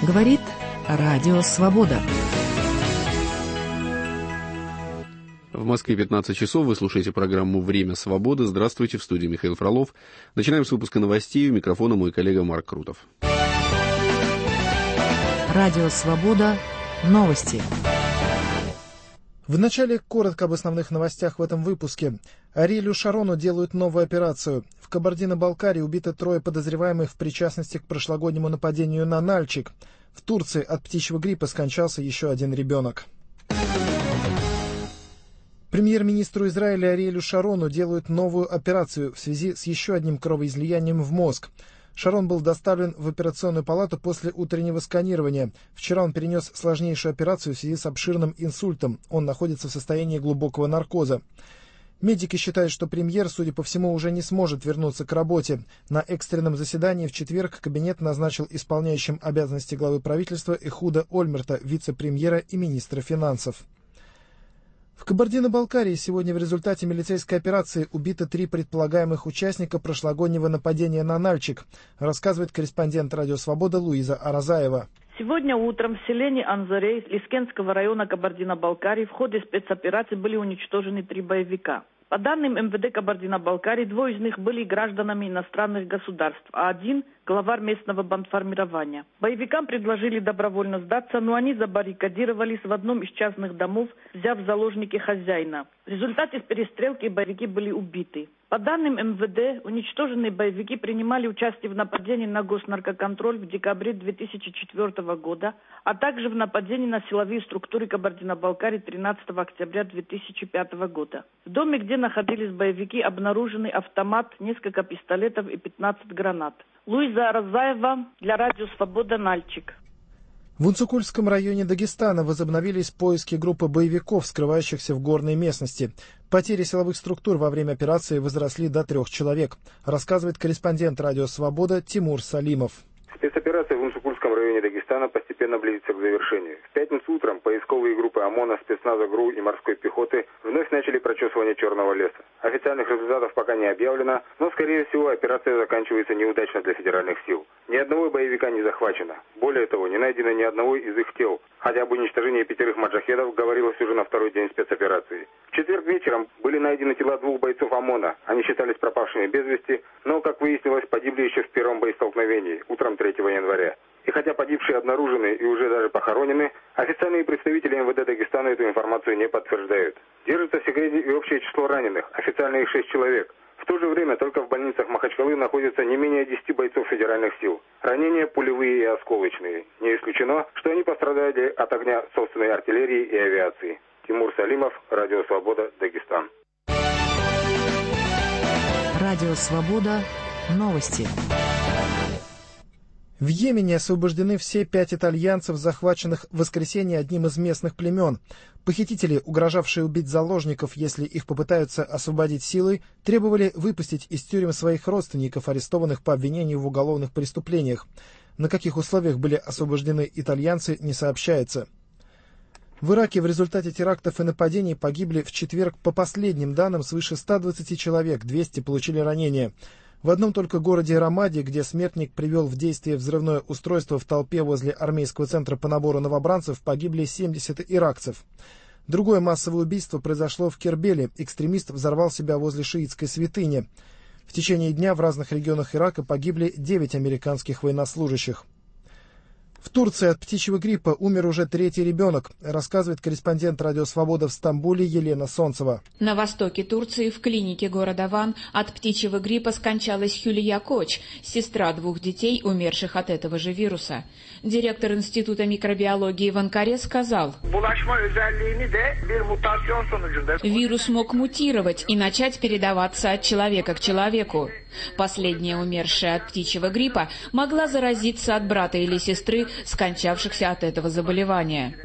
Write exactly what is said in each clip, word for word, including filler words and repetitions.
Говорит Радио Свобода. В Москве пятнадцать часов. Вы слушаете программу «Время свободы». Здравствуйте, в студии Михаил Фролов. Начинаем с выпуска новостей. У микрофона мой коллега Марк Крутов. Радио Свобода. Новости. Вначале коротко об основных новостях в этом выпуске. Ариэлю Шарону делают новую операцию. В Кабардино-Балкарии убиты трое подозреваемых в причастности к прошлогоднему нападению на Нальчик. В Турции от птичьего гриппа скончался еще один ребенок. Премьер-министру Израиля Ариэлю Шарону делают новую операцию в связи с еще одним кровоизлиянием в мозг. Шарон был доставлен в операционную палату после утреннего сканирования. Вчера он перенес сложнейшую операцию в связи с обширным инсультом. Он находится в состоянии глубокого наркоза. Медики считают, что премьер, судя по всему, уже не сможет вернуться к работе. На экстренном заседании в четверг кабинет назначил исполняющим обязанности главы правительства Эхуда Ольмерта, вице-премьера и министра финансов. В Кабардино-Балкарии сегодня в результате милицейской операции убиты три предполагаемых участника прошлогоднего нападения на Нальчик, рассказывает корреспондент Радио Свобода Луиза Аразаева. Сегодня утром в селении Анзорей Лискенского района Кабардино-Балкарии в ходе спецоперации были уничтожены три боевика. По данным эм вэ дэ Кабардино-Балкарии, двое из них были гражданами иностранных государств, а один – главарь местного бандформирования. Боевикам предложили добровольно сдаться, но они забаррикадировались в одном из частных домов, взяв в заложники хозяина. В результате перестрелки боевики были убиты. По данным эм вэ дэ, уничтоженные боевики принимали участие в нападении на госнаркоконтроль в декабре две тысячи четвёртого года, а также в нападении на силовые структуры Кабардино-Балкарии тринадцатого октября две тысячи пятого года. В доме, где находились боевики, обнаружены автомат, несколько пистолетов и пятнадцать гранат. Луиза Аразаева для Радио Свобода, Нальчик. В Унцукульском районе Дагестана возобновились поиски группы боевиков, скрывающихся в горной местности. Потери силовых структур во время операции возросли до трех человек, рассказывает корреспондент Радио Свобода Тимур Салимов. Спецоперация в Унцукульском районе Дагестана постепенно близится к завершению. В пятницу утром поисковые группы ОМОНа, спецназа ГРУ и морской пехоты вновь начали прочесывание Черного леса. Официальных результатов пока не объявлено, но, скорее всего, операция заканчивается неудачно для федеральных сил. Ни одного боевика не захвачено. Более того, не найдено ни одного из их тел. Хотя об уничтожении пятерых маджахедов говорилось уже на второй день спецоперации. В четверг вечером были найдены тела двух бойцов ОМОНа. Они считались пропавшими без вести, но, как выяснилось, погибли еще в первом боестолкновении, утром третьего января. И хотя погибшие обнаружены и уже даже похоронены, официальные представители эм вэ дэ Дагестана эту информацию не подтверждают. Держится в секрете и общее число раненых, официально их шесть человек. В то же время только в больницах Махачкалы находится не менее десяти бойцов федеральных сил. Ранения пулевые и осколочные. Не исключено, что они пострадали от огня собственной артиллерии и авиации. Тимур Салимов, Радио Свобода, Дагестан. Радио Свобода. Новости. В Йемене освобождены все пять итальянцев, захваченных в воскресенье одним из местных племен. Похитители, угрожавшие убить заложников, если их попытаются освободить силой, требовали выпустить из тюрем своих родственников, арестованных по обвинению в уголовных преступлениях. На каких условиях были освобождены итальянцы, не сообщается. В Ираке в результате терактов и нападений погибли в четверг, по последним данным, свыше ста двадцати человек, двести получили ранения. В одном только городе Рамади, где смертник привел в действие взрывное устройство в толпе возле армейского центра по набору новобранцев, погибли семьдесят иракцев. Другое массовое убийство произошло в Кербеле. Экстремист взорвал себя возле шиитской святыни. В течение дня в разных регионах Ирака погибли девять американских военнослужащих. В Турции от птичьего гриппа умер уже третий ребенок, рассказывает корреспондент Радио Свобода в Стамбуле Елена Солнцева. На востоке Турции в клинике города Ван от птичьего гриппа скончалась Хюлия Коч, сестра двух детей, умерших от этого же вируса. Директор Института микробиологии в Анкаре сказал: вирус мог мутировать и начать передаваться от человека к человеку. Последняя умершая от птичьего гриппа могла заразиться от брата или сестры, скончавшихся от этого заболевания.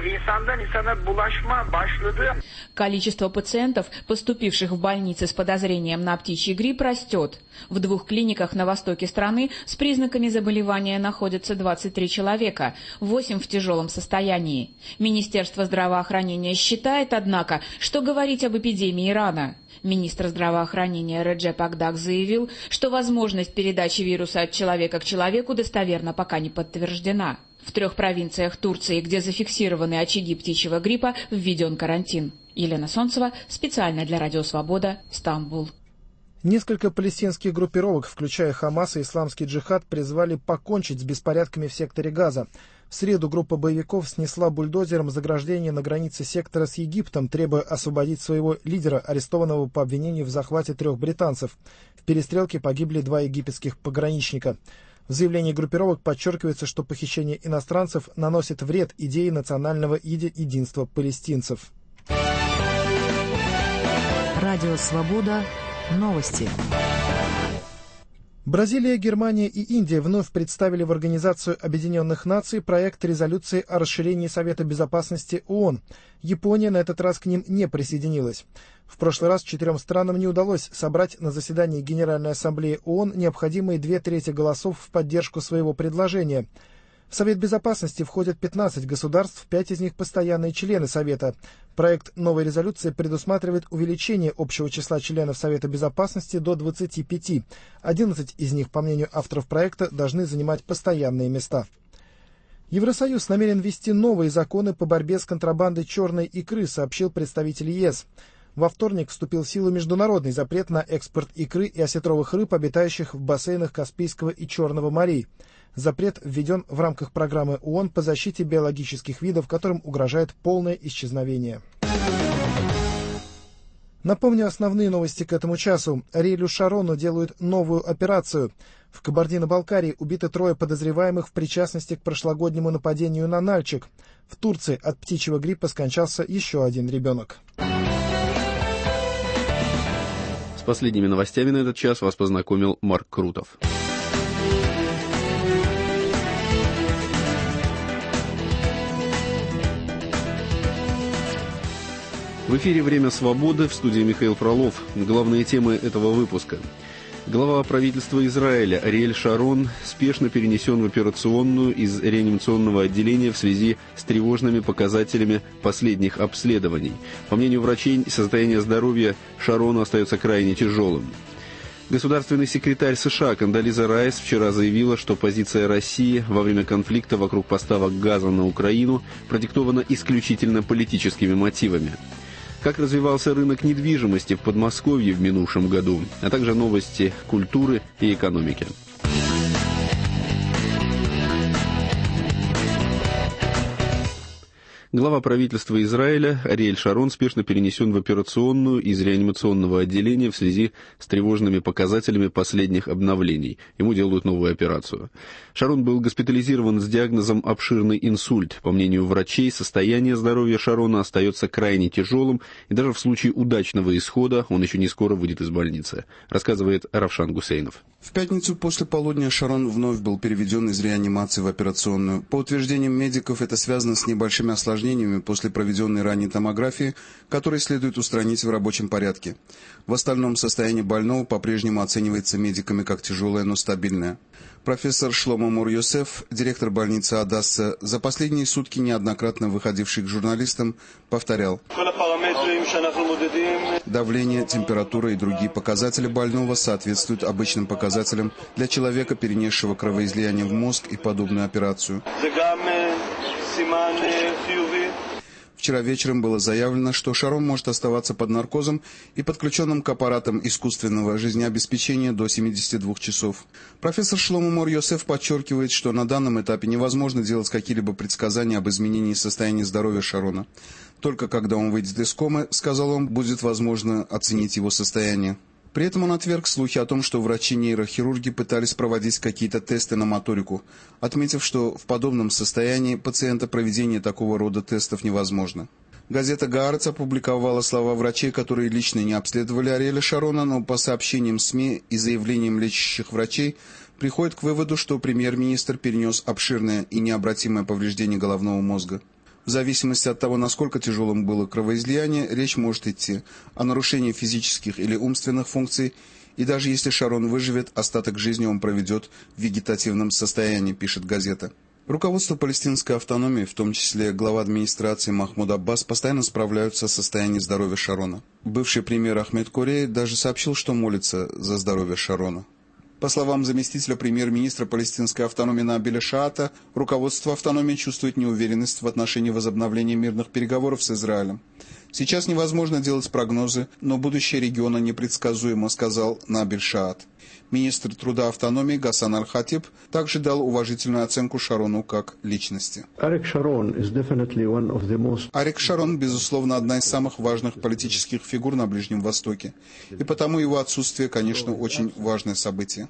Количество пациентов, поступивших в больницы с подозрением на птичий грипп, растет. В двух клиниках на востоке страны с признаками заболевания находятся двадцать три человека, восемь в тяжелом состоянии. Министерство здравоохранения считает, однако, что говорить об эпидемии рано. Министр здравоохранения Реджеп Акдак заявил, что возможность передачи вируса от человека к человеку достоверно пока не подтверждена. В трех провинциях Турции, где зафиксированы очаги птичьего гриппа, введен карантин. Елена Солнцева, специально для Радио Свобода, Стамбул. Несколько палестинских группировок, включая Хамас и Исламский джихад, призвали покончить с беспорядками в секторе Газа. В среду группа боевиков снесла бульдозером заграждение на границе сектора с Египтом, требуя освободить своего лидера, арестованного по обвинению в захвате трех британцев. В перестрелке погибли два египетских пограничника. В заявлении группировок подчеркивается, что похищение иностранцев наносит вред идее национального еди- единства палестинцев. Радио «Свобода». Новости. Бразилия, Германия и Индия вновь представили в Организацию Объединенных Наций проект резолюции о расширении Совета Безопасности ООН. Япония на этот раз к ним не присоединилась. В прошлый раз четырем странам не удалось собрать на заседании Генеральной Ассамблеи ООН необходимые две трети голосов в поддержку своего предложения. В Совет Безопасности входят пятнадцать государств, пять из них постоянные члены Совета. Проект новой резолюции предусматривает увеличение общего числа членов Совета Безопасности до двадцати пяти. одиннадцать из них, по мнению авторов проекта, должны занимать постоянные места. Евросоюз намерен ввести новые законы по борьбе с контрабандой черной икры, сообщил представитель ЕС. Во вторник вступил в силу международный запрет на экспорт икры и осетровых рыб, обитающих в бассейнах Каспийского и Черного морей. Запрет введен в рамках программы ООН по защите биологических видов, которым угрожает полное исчезновение. Напомню основные новости к этому часу. Ариэлю Шарону делают новую операцию. В Кабардино-Балкарии убиты трое подозреваемых в причастности к прошлогоднему нападению на Нальчик. В Турции от птичьего гриппа скончался еще один ребенок. С последними новостями на этот час вас познакомил Марк Крутов. В эфире «Время свободы», в студии Михаил Фролов. Главные темы этого выпуска. Глава правительства Израиля Ариэль Шарон спешно перенесен в операционную из реанимационного отделения в связи с тревожными показателями последних обследований. По мнению врачей, состояние здоровья Шарона остается крайне тяжелым. Государственный секретарь США Кондолиза Райс вчера заявила, что позиция России во время конфликта вокруг поставок газа на Украину продиктована исключительно политическими мотивами. Как развивался рынок недвижимости в Подмосковье в минувшем году, а также новости культуры и экономики. Глава правительства Израиля Ариэль Шарон спешно перенесен в операционную из реанимационного отделения в связи с тревожными показателями последних обновлений. Ему делают новую операцию. Шарон был госпитализирован с диагнозом обширный инсульт. По мнению врачей, состояние здоровья Шарона остается крайне тяжелым, и даже в случае удачного исхода он еще не скоро выйдет из больницы, рассказывает Равшан Гусейнов. В пятницу после полудня Шарон вновь был переведен из реанимации в операционную. По утверждениям медиков, это связано с небольшими осложнениями после проведенной ранее томографии, которые следует устранить в рабочем порядке. В остальном состояние больного по-прежнему оценивается медиками как тяжелое, но стабильное. Профессор Шломо Мор-Йосеф, директор больницы Адасса, за последние сутки неоднократно выходивший к журналистам, повторял: давление, температура и другие показатели больного соответствуют обычным показателям для человека, перенесшего кровоизлияние в мозг и подобную операцию. Вчера вечером было заявлено, что Шарон может оставаться под наркозом и подключенным к аппаратам искусственного жизнеобеспечения до семидесяти двух часов. Профессор Шломо Мор-Йосеф подчеркивает, что на данном этапе невозможно делать какие-либо предсказания об изменении состояния здоровья Шарона. Только когда он выйдет из комы, сказал он, будет возможно оценить его состояние. При этом он отверг слухи о том, что врачи-нейрохирурги пытались проводить какие-то тесты на моторику, отметив, что в подобном состоянии пациента проведение такого рода тестов невозможно. Газета «Гаарец» опубликовала слова врачей, которые лично не обследовали Ариэля Шарона, но по сообщениям СМИ и заявлениям лечащих врачей приходят к выводу, что премьер-министр перенес обширное и необратимое повреждение головного мозга. В зависимости от того, насколько тяжелым было кровоизлияние, речь может идти о нарушении физических или умственных функций, и даже если Шарон выживет, остаток жизни он проведет в вегетативном состоянии, пишет газета. Руководство палестинской автономии, в том числе глава администрации Махмуд Аббас, постоянно справляются со состоянием здоровья Шарона. Бывший премьер Ахмед Курей даже сообщил, что молится за здоровье Шарона. По словам заместителя премьер-министра палестинской автономии Набиля Шаата, руководство автономии чувствует неуверенность в отношении возобновления мирных переговоров с Израилем. Сейчас невозможно делать прогнозы, но будущее региона непредсказуемо, сказал Набиль Шаат. Министр труда автономии Гасан Аль-Хатиб также дал уважительную оценку Шарону как личности. Арик Шарон, most... Арик Шарон, безусловно, одна из самых важных политических фигур на Ближнем Востоке, и потому его отсутствие, конечно, очень важное событие.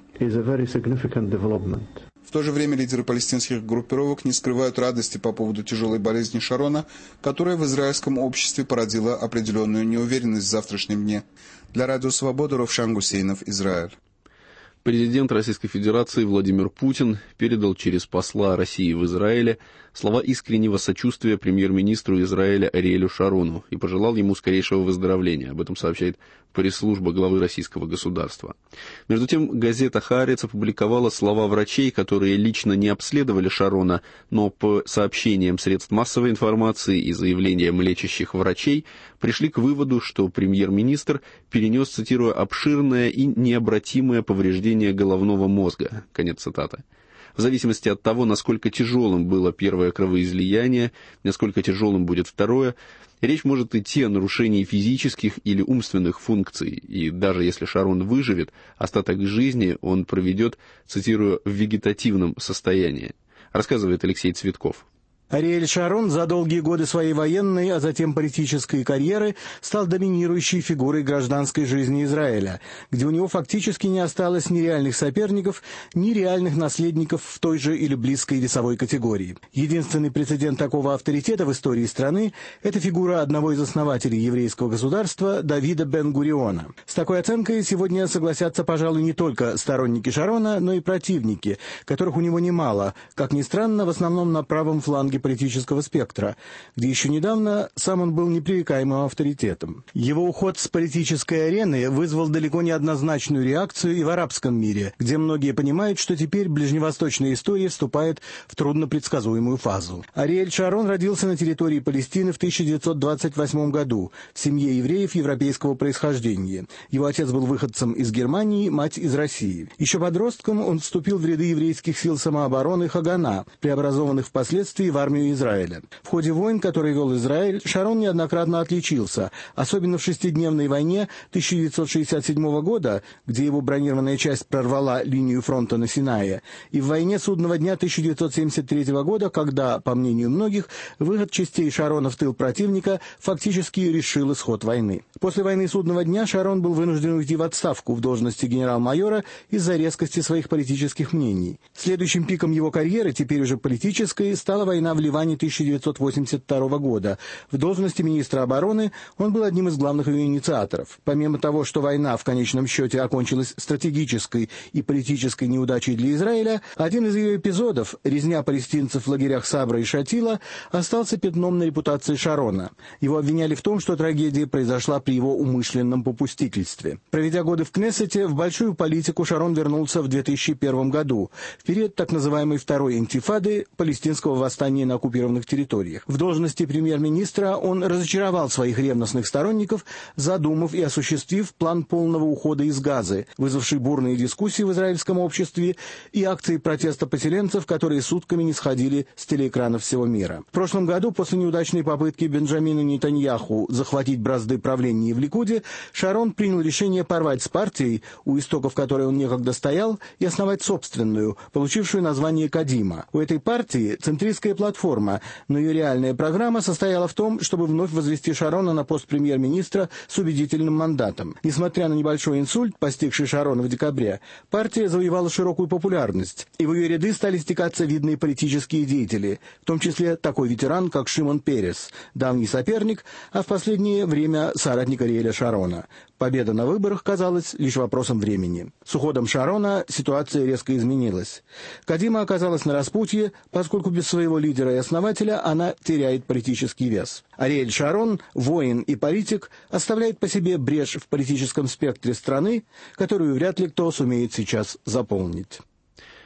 В то же время лидеры палестинских группировок не скрывают радости по поводу тяжелой болезни Шарона, которая в израильском обществе породила определенную неуверенность в завтрашнем дне. Для Радио Свобода Ровшан Гусейнов, Израиль. Президент Российской Федерации Владимир Путин передал через посла России в Израиле слова искреннего сочувствия премьер-министру Израиля Ариэлю Шарону и пожелал ему скорейшего выздоровления. Об этом сообщает пресс-служба главы российского государства. Между тем, газета «Хаарец» опубликовала слова врачей, которые лично не обследовали Шарона, но по сообщениям средств массовой информации и заявлениям лечащих врачей пришли к выводу, что премьер-министр перенес, цитирую, «обширное и необратимое повреждение головного мозга». Конец цитаты. В зависимости от того, насколько тяжелым было первое кровоизлияние, насколько тяжелым будет второе, речь может идти о нарушении физических или умственных функций, и даже если Шарон выживет, остаток жизни он проведет, цитирую, в вегетативном состоянии, рассказывает Алексей Цветков. Ариэль Шарон за долгие годы своей военной, а затем политической карьеры стал доминирующей фигурой гражданской жизни Израиля, где у него фактически не осталось ни реальных соперников, ни реальных наследников в той же или близкой весовой категории. Единственный прецедент такого авторитета в истории страны – это фигура одного из основателей еврейского государства Давида бен-Гуриона. С такой оценкой сегодня согласятся, пожалуй, не только сторонники Шарона, но и противники, которых у него немало, как ни странно, в основном на правом фланге политического спектра, где еще недавно сам он был непререкаемым авторитетом. Его уход с политической арены вызвал далеко не однозначную реакцию и в арабском мире, где многие понимают, что теперь ближневосточная история вступает в труднопредсказуемую фазу. Ариэль Шарон родился на территории Палестины в тысяча девятьсот двадцать восьмом году в семье евреев европейского происхождения. Его отец был выходцем из Германии, мать из России. Еще подростком он вступил в ряды еврейских сил самообороны Хагана, преобразованных впоследствии в армию Израиля. В ходе войн, которые вел Израиль, Шарон неоднократно отличился, особенно в шестидневной войне тысяча девятьсот шестьдесят седьмого года, где его бронированная часть прорвала линию фронта на Синае, и в войне Судного дня тысяча девятьсот семьдесят третьего года, когда, по мнению многих, выход частей Шарона в тыл противника фактически решил исход войны. После войны Судного дня Шарон был вынужден уйти в отставку в должности генерал-майора из-за резкости своих политических мнений. Следующим пиком его карьеры, теперь уже политической, стала война в Ливане тысяча девятьсот восемьдесят второго года. В должности министра обороны он был одним из главных ее инициаторов. Помимо того, что война в конечном счете окончилась стратегической и политической неудачей для Израиля, один из ее эпизодов, резня палестинцев в лагерях Сабра и Шатила, остался пятном на репутации Шарона. Его обвиняли в том, что трагедия произошла при его умышленном попустительстве. Проведя годы в Кнессете, в большую политику Шарон вернулся в две тысячи первом году, в период так называемой второй интифады, палестинского восстания на оккупированных территориях. В должности премьер-министра он разочаровал своих ревностных сторонников, задумав и осуществив план полного ухода из Газы, вызвавший бурные дискуссии в израильском обществе и акции протеста поселенцев, которые сутками не сходили с телеэкранов всего мира. В прошлом году, после неудачной попытки Бенджамина Нетаньяху захватить бразды правления в Ликуде, Шарон принял решение порвать с партией, у истоков которой он некогда стоял, и основать собственную, получившую название Кадима. У этой партии центристская платформа, но ее реальная программа состояла в том, чтобы вновь возвести Шарона на пост премьер-министра с убедительным мандатом. Несмотря на небольшой инсульт, постигший Шарона в декабре, партия завоевала широкую популярность, и в ее ряды стали стекаться видные политические деятели, в том числе такой ветеран, как Шимон Перес, давний соперник, а в последнее время соратник Ариэля Шарона. Победа на выборах казалась лишь вопросом времени. С уходом Шарона ситуация резко изменилась. Кадима оказалась на распутье, поскольку без своего лидера и основателя она теряет политический вес. Ариэль Шарон, воин и политик, оставляет по себе брешь в политическом спектре страны, которую вряд ли кто сумеет сейчас заполнить.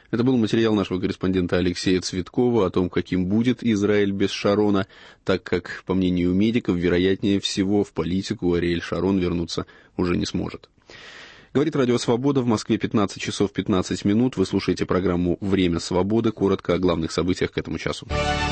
Это был материал нашего корреспондента Алексея Цветкова о том, каким будет Израиль без Шарона, так как, по мнению медиков, вероятнее всего в политику Ариэль Шарон вернуться уже не сможет. Говорит Радио Свобода, в Москве пятнадцать часов пятнадцать минут. Вы слушаете программу «Время свободы». Коротко о главных событиях к этому часу.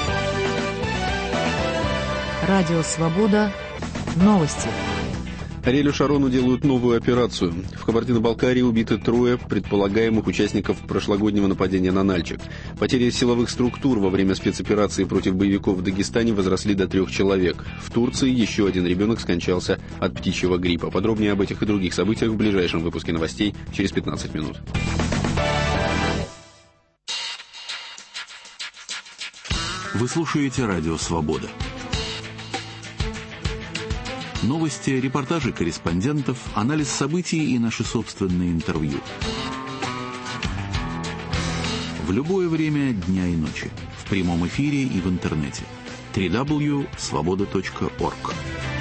Радио Свобода. Новости. Ариэлю Шарону делают новую операцию. В Кабардино-Балкарии убиты трое предполагаемых участников прошлогоднего нападения на Нальчик. Потери силовых структур во время спецоперации против боевиков в Дагестане возросли до трех человек. В Турции еще один ребенок скончался от птичьего гриппа. Подробнее об этих и других событиях в ближайшем выпуске новостей через пятнадцать минут. Вы слушаете Радио Свобода. Новости, репортажи корреспондентов, анализ событий и наши собственные интервью. В любое время дня и ночи. В прямом эфире и в интернете. дабл ю дабл ю дабл ю точка свобода точка орг.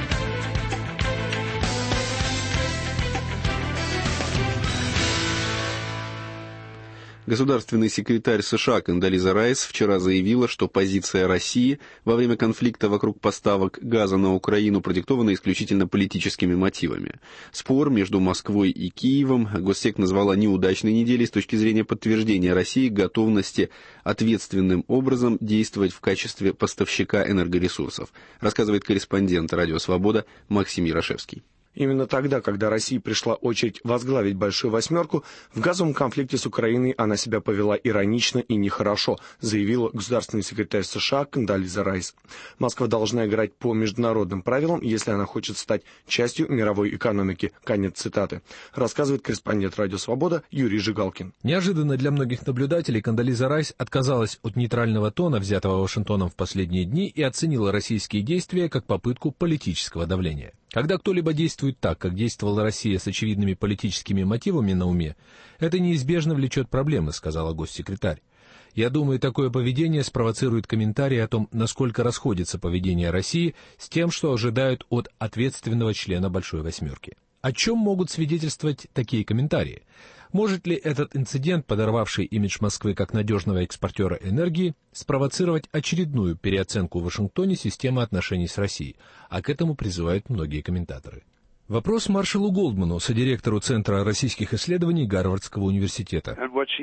Государственный секретарь США Кондолиза Райс вчера заявила, что позиция России во время конфликта вокруг поставок газа на Украину продиктована исключительно политическими мотивами. Спор между Москвой и Киевом Госсек назвала неудачной неделей с точки зрения подтверждения России готовности ответственным образом действовать в качестве поставщика энергоресурсов, рассказывает корреспондент Радио Свобода Максим Ярошевский. Именно тогда, когда России пришла очередь возглавить «Большую восьмерку», в газовом конфликте с Украиной она себя повела иронично и нехорошо, заявила государственный секретарь США Кондолиза Райс. Москва должна играть по международным правилам, если она хочет стать частью мировой экономики. Конец цитаты. Рассказывает корреспондент «Радио Свобода» Юрий Жигалкин. Неожиданно для многих наблюдателей Кондолиза Райс отказалась от нейтрального тона, взятого Вашингтоном в последние дни, и оценила российские действия как попытку политического давления. Когда кто-либо действует так, как действовала Россия с очевидными политическими мотивами на уме, это неизбежно влечет проблемы, сказала госсекретарь. Я думаю, такое поведение спровоцирует комментарии о том, насколько расходится поведение России с тем, что ожидают от ответственного члена «Большой восьмерки». О чем могут свидетельствовать такие комментарии? Может ли этот инцидент, подорвавший имидж Москвы как надежного экспортера энергии, спровоцировать очередную переоценку в Вашингтоне системы отношений с Россией? А к этому призывают многие комментаторы. Вопрос Маршалу Голдману, содиректору Центра российских исследований Гарвардского университета.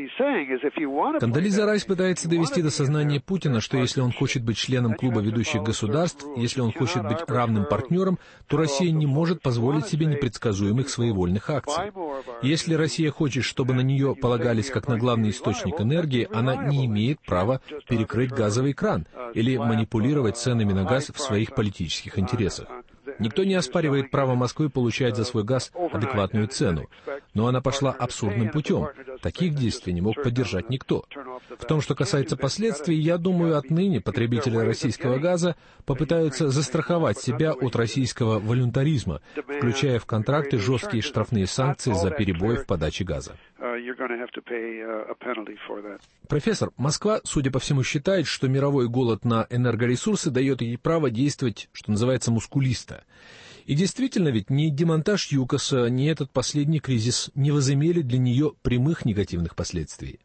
Кондолиза Райс пытается довести до сознания Путина, что если он хочет быть членом клуба ведущих государств, если он хочет быть равным партнером, то Россия не может позволить себе непредсказуемых своевольных акций. Если Россия хочет, чтобы на нее полагались как на главный источник энергии, она не имеет права перекрыть газовый кран или манипулировать ценами на газ в своих политических интересах. Никто не оспаривает право Москвы получать за свой газ адекватную цену, но она пошла абсурдным путем. Таких действий не мог поддержать никто. В том, что касается последствий, я думаю, отныне потребители российского газа попытаются застраховать себя от российского волюнтаризма, включая в контракты жесткие штрафные санкции за перебой в подаче газа. Профессор, Москва, судя по всему, считает, что мировой голод на энергоресурсы дает ей право действовать, что называется, мускулисто. И действительно, ведь ни демонтаж ЮКОСа, ни этот последний кризис не возымели для нее прямых негативных последствий.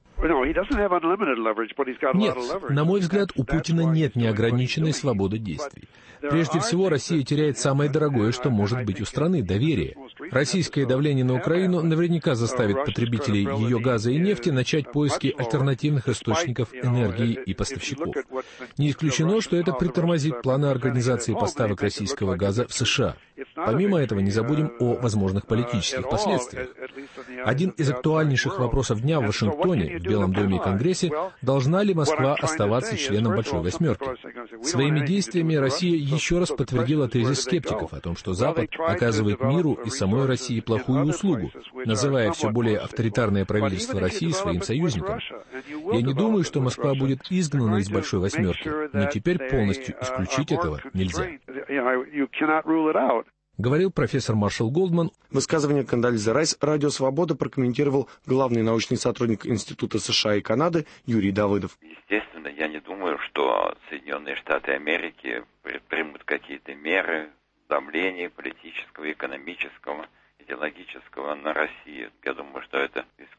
Нет, на мой взгляд, у Путина нет неограниченной свободы действий. Прежде всего, Россия теряет самое дорогое, что может быть у страны – доверие. Российское давление на Украину наверняка заставит потребителей ее газа и нефти начать поиски альтернативных источников энергии и поставщиков. Не исключено, что это притормозит планы организации поставок российского газа в США. Помимо этого, не забудем о возможных политических последствиях. Один из актуальнейших вопросов дня в Вашингтоне, в Белом доме и Конгрессе, должна ли Москва оставаться членом Большой восьмерки. Своими действиями Россия еще раз подтвердила тезис скептиков о том, что Запад оказывает миру и самой России плохую услугу, называя все более авторитарное правительство России своим союзником. Я не думаю, что Москва будет изгнана из Большой восьмерки, но теперь полностью исключить этого нельзя. Говорил профессор Маршал Голдман. Высказывание Кондолизы Райс «Радио Свобода» прокомментировал главный научный сотрудник Института США и Канады Юрий Давыдов. Естественно, я не думаю, что Соединенные Штаты Америки предпримут какие-то меры давления политического, экономического, идеологического на Россию. Я думаю, что это исключительно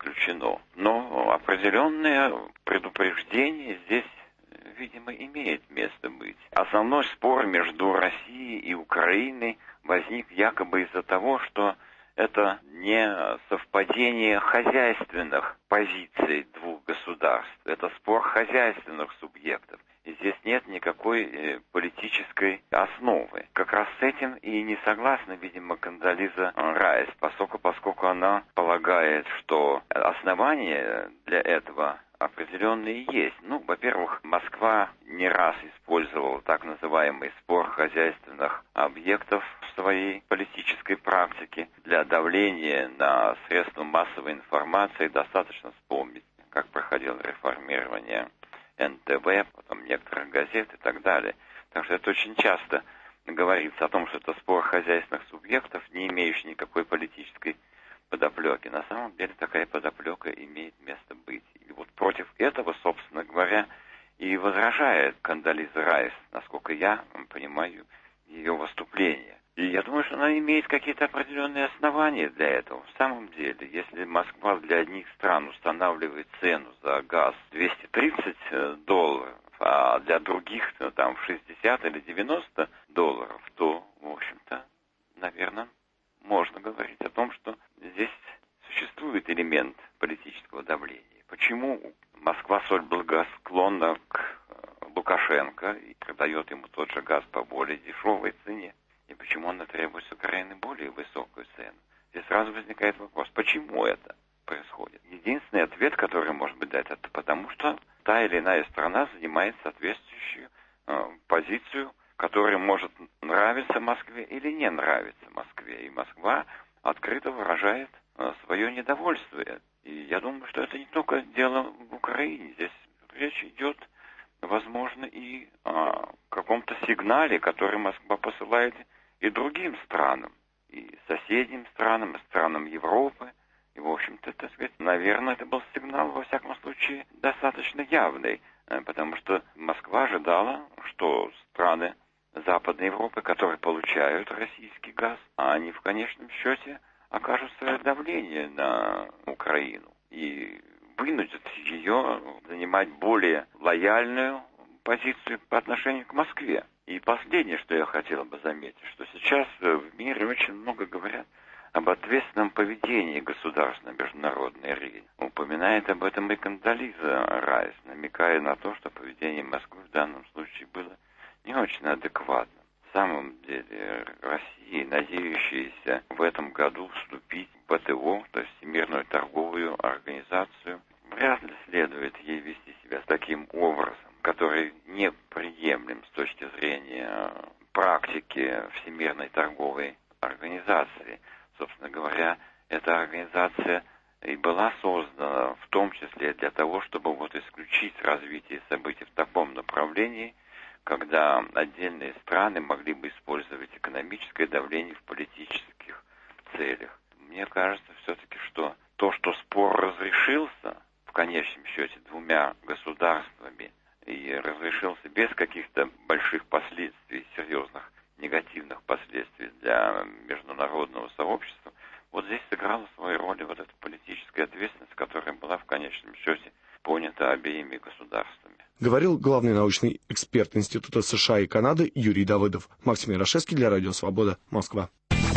исключено. Но определенное предупреждение здесь, видимо, имеет место быть. Основной спор между Россией и Украиной возник якобы из-за того, что это не совпадение хозяйственных позиций двух государств. Это спор хозяйственных субъектов. И здесь нет никакой э, политической основы. Как раз с этим и не согласна, видимо, Кондолиза Райс, поскольку, поскольку она полагает, что основания для этого определенные есть. Ну, во-первых, Москва не раз использовала так называемый спор хозяйственных объектов в своей политической практике. Для давления на средства массовой информации достаточно вспомнить, как проходило реформирование эн тэ вэ, потом некоторых газет и так далее. Так что это очень часто говорится о том, что это спор хозяйственных субъектов, не имеющий никакой политической подоплеки. На самом деле такая подоплека имеет место быть. И вот против этого, собственно говоря, и возражает Кондолиза Райс, насколько я понимаю ее выступление. И я думаю, что она имеет какие-то определенные основания для этого. В самом деле, если Москва для одних стран устанавливает цену за газ двести тридцать долларов, а для других там шестьдесят или девяносто долларов, то, в общем-то, наверное, можно говорить о том, что здесь существует элемент политического давления. Почему Москва столь благосклонна к Лукашенко и продает ему тот же газ по более дешевой цене? И почему она требует с Украины более высокую цену? Здесь сразу возникает вопрос, почему это происходит? Единственный ответ, который может быть дать, это потому, что та или иная страна занимает соответствующую э, позицию, которая может нравиться Москве или не нравиться Москве. И Москва открыто выражает э, свое недовольство. И я думаю, что это не только дело в Украине. Здесь речь идет, возможно, и о каком-то сигнале, который Москва посылает и другим странам, и соседним странам, и странам Европы. И, в общем-то, так сказать, наверное, это был сигнал, во всяком случае, достаточно явный, потому что Москва ожидала, что страны Западной Европы, которые получают российский газ, а они в конечном счете окажут свое давление на Украину и вынудят ее занимать более лояльную позицию по отношению к Москве. И последнее, что я хотел бы заметить, что сейчас в мире очень много говорят об ответственном поведении государств на международной арене. Упоминает об этом и Кондолиза Райс, намекая на то, что поведение Москвы в данном случае было не очень адекватным. В самом деле Россия, надеющаяся в этом году вступить в вэ тэ о, то есть Всемирную торговую организацию, вряд ли следует ей вести себя таким образом, который неприемлем с точки зрения практики Всемирной торговой организации. Собственно говоря, эта организация и была создана в том числе для того, чтобы вот исключить развитие событий в таком направлении, когда отдельные страны могли бы использовать экономическое давление в политических целях. Мне кажется все-таки, что то, что спор разрешился в конечном счете двумя государствами и разрешился без каких-то больших последствий, серьезных негативных последствий для международного сообщества, вот здесь сыграла свою роль вот эта политическая ответственность, которая была в конечном счете понята обеими государствами. Говорил главный научный эксперт Института США и Канады Юрий Давыдов. Максим Ярошевский для Радио Свобода, Москва.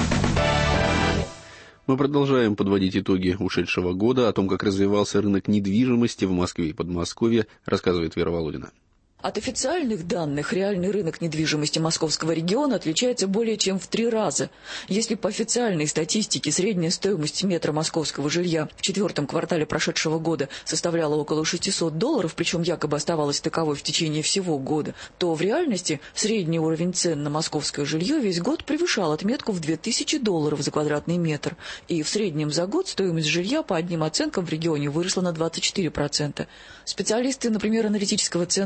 Мы продолжаем подводить итоги ушедшего года. О том, как развивался рынок недвижимости в Москве и Подмосковье, рассказывает Вера Володина. От официальных данных реальный рынок недвижимости московского региона отличается более чем в три раза. Если по официальной статистике средняя стоимость метра московского жилья в четвертом квартале прошедшего года составляла около шестисот долларов, причем якобы оставалась таковой в течение всего года, то в реальности средний уровень цен на московское жилье весь год превышал отметку в две тысячи долларов за квадратный метр. И в среднем за год стоимость жилья по одним оценкам в регионе выросла на двадцать четыре процента. Специалисты, например, аналитического центра «Индикатор»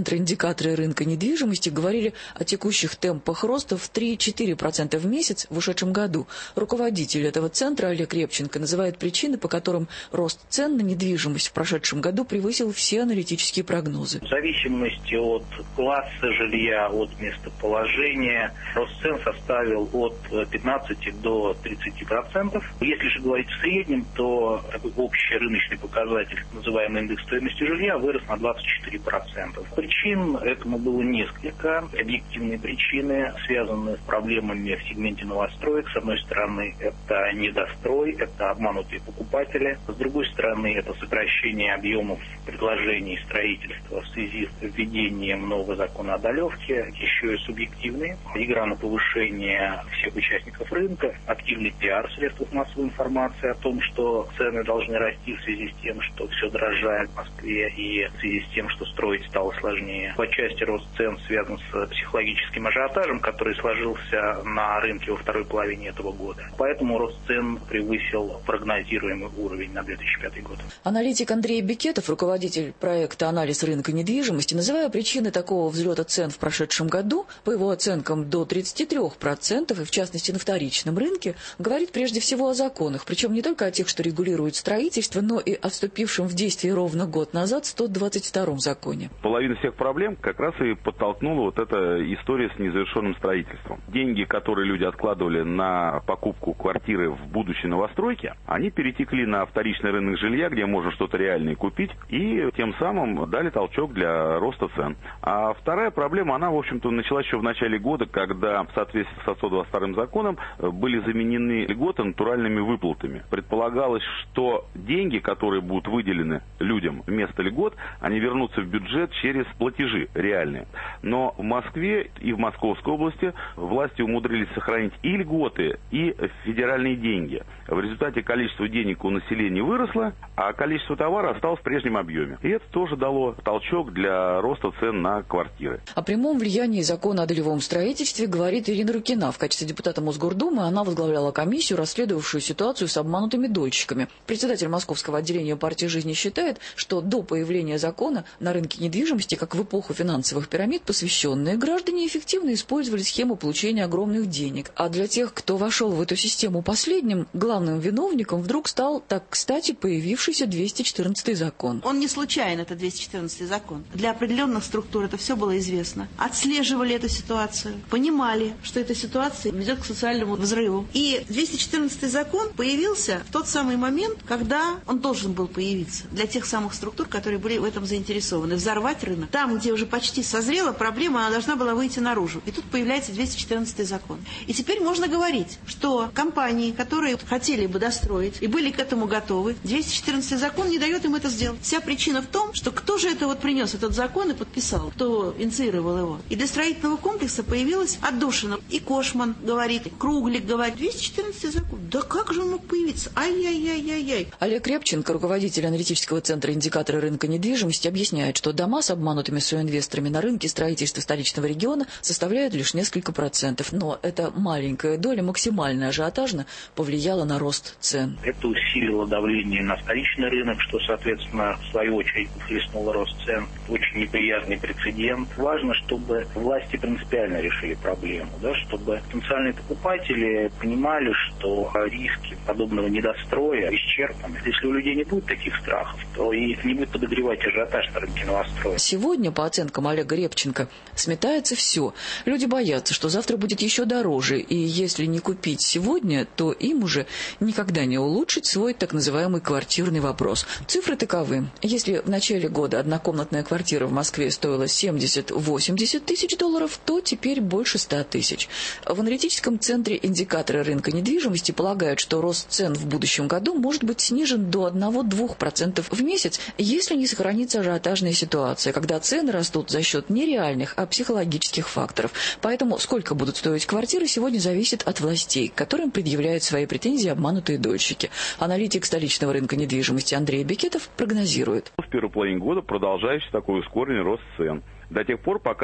индикаторы рынка недвижимости говорили о текущих темпах роста в три-четыре процента в месяц в ушедшем году. Руководитель этого центра Олег Репченко называет причины, по которым рост цен на недвижимость в прошедшем году превысил все аналитические прогнозы. В зависимости от класса жилья, от местоположения, рост цен составил от пятнадцати до тридцати процентов. Если же говорить в среднем, то такой общий рыночный показатель, называемый индекс стоимости жилья, вырос на двадцать четыре процента. Причин этому было несколько. Объективные причины, связанные с проблемами в сегменте новостроек. С одной стороны, это недострой, это обманутые покупатели. С другой стороны, это сокращение объемов предложений строительства в связи с введением нового закона о долевке. Еще и субъективные. Игра на повышение всех участников рынка, активный пиар в средствах массовой информации о том, что цены должны расти в связи с тем, что все дорожает в Москве, и в связи с тем, что строить стало сложнее. По части рост цен связан с психологическим ажиотажем, который сложился на рынке во второй половине этого года. Поэтому рост цен превысил прогнозируемый уровень на две тысячи пятый год. Аналитик Андрей Бекетов, руководитель проекта «Анализ рынка недвижимости», называя причины такого взлета цен в прошедшем году, по его оценкам, до тридцати трёх процентов, и в частности на вторичном рынке, говорит прежде всего о законах, причем не только о тех, что регулируют строительство, но и о вступившем в действие ровно год назад сто двадцать втором законе. Половина всех проблем как раз и подтолкнула вот эта история с незавершенным строительством. Деньги, которые люди откладывали на покупку квартиры в будущей новостройке, они перетекли на вторичный рынок жилья, где можно что-то реальное купить, и тем самым дали толчок для роста цен. А вторая проблема, она, в общем-то, началась еще в начале года, когда в соответствии со сто двадцать вторым законом были заменены льготы натуральными выплатами. Предполагалось, что деньги, которые будут выделены людям вместо льгот, они вернутся в бюджет через платежи реальные. Но в Москве и в Московской области власти умудрились сохранить и льготы, и федеральные деньги. В результате количество денег у населения выросло, а количество товара осталось в прежнем объеме. И это тоже дало толчок для роста цен на квартиры. О прямом влиянии закона о долевом строительстве говорит Ирина Рукина. В качестве депутата Мосгордумы она возглавляла комиссию, расследовавшую ситуацию с обманутыми дольщиками. Председатель московского отделения партии «Жизни» считает, что до появления закона на рынке недвижимости, как в эпоху финансовых пирамид, посвященные граждане эффективно использовали схему получения огромных денег. А для тех, кто вошел в эту систему последним, главным виновником вдруг стал, так кстати, появившийся двести четырнадцатый закон. Он не случайен, это двести четырнадцатый закон. Для определенных структур это все было известно. Отслеживали эту ситуацию, понимали, что эта ситуация ведет к социальному взрыву. И двести четырнадцатый закон появился в тот самый момент, когда он должен был появиться для тех самых структур, которые были в этом заинтересованы. Взорвать рынок. Там, где уже почти созрела проблема, она должна была выйти наружу. И тут появляется двести четырнадцатый закон. И теперь можно говорить, что компании, которые хотели бы достроить и были к этому готовы, двести четырнадцатый закон не дает им это сделать. Вся причина в том, что кто же это вот принес этот закон и подписал, кто инициировал его. И для строительного комплекса появилась отдушина. И Кошман говорит, Круглик говорит, двести четырнадцатый закон. Да как же он мог появиться? Ай-яй-яй-яй-яй. Олег Репченко, руководитель аналитического центра «Индикаторы рынка недвижимости», объясняет, что дома с обманутыми соинвесторами на рынке строительства столичного региона составляют лишь несколько процентов. Но эта маленькая доля максимально ажиотажно повлияла на рост цен. Это усилило давление на вторичный рынок, что, соответственно, в свою очередь хлестнуло рост цен. Очень неприятный прецедент. Важно, чтобы власти принципиально решили проблему, да, чтобы потенциальные покупатели понимали, что риски подобного недостроя исчерпаны. Если у людей не будет таких страхов, то и не будет подогревать ажиотаж на рынке новостроек. Сегодня, по оценкам Олега Репченко, сметается все. Люди боятся, что завтра будет еще дороже, и если не купить сегодня, то им уже никогда не улучшить свой так называемый квартирный вопрос. Цифры таковы. Если в начале года однокомнатная квартира в Москве стоила семьдесят-восемьдесят тысяч долларов, то теперь больше ста тысяч. В аналитическом центре «Индикаторы рынка недвижимости» полагают, что рост цен в будущем году может быть снижен до одного-двух процентов в месяц, если не сохранится ажиотажная ситуация, когда цены растут за счет не реальных, а психологических факторов. Поэтому сколько будут стоить квартиры, сегодня зависит от властей, которым предъявляют свои претензии обманутые дольщики. Аналитик столичного рынка недвижимости Андрей Бекетов прогнозирует. В первой половине года продолжающийся такой ускоренный рост цен. До тех пор, пока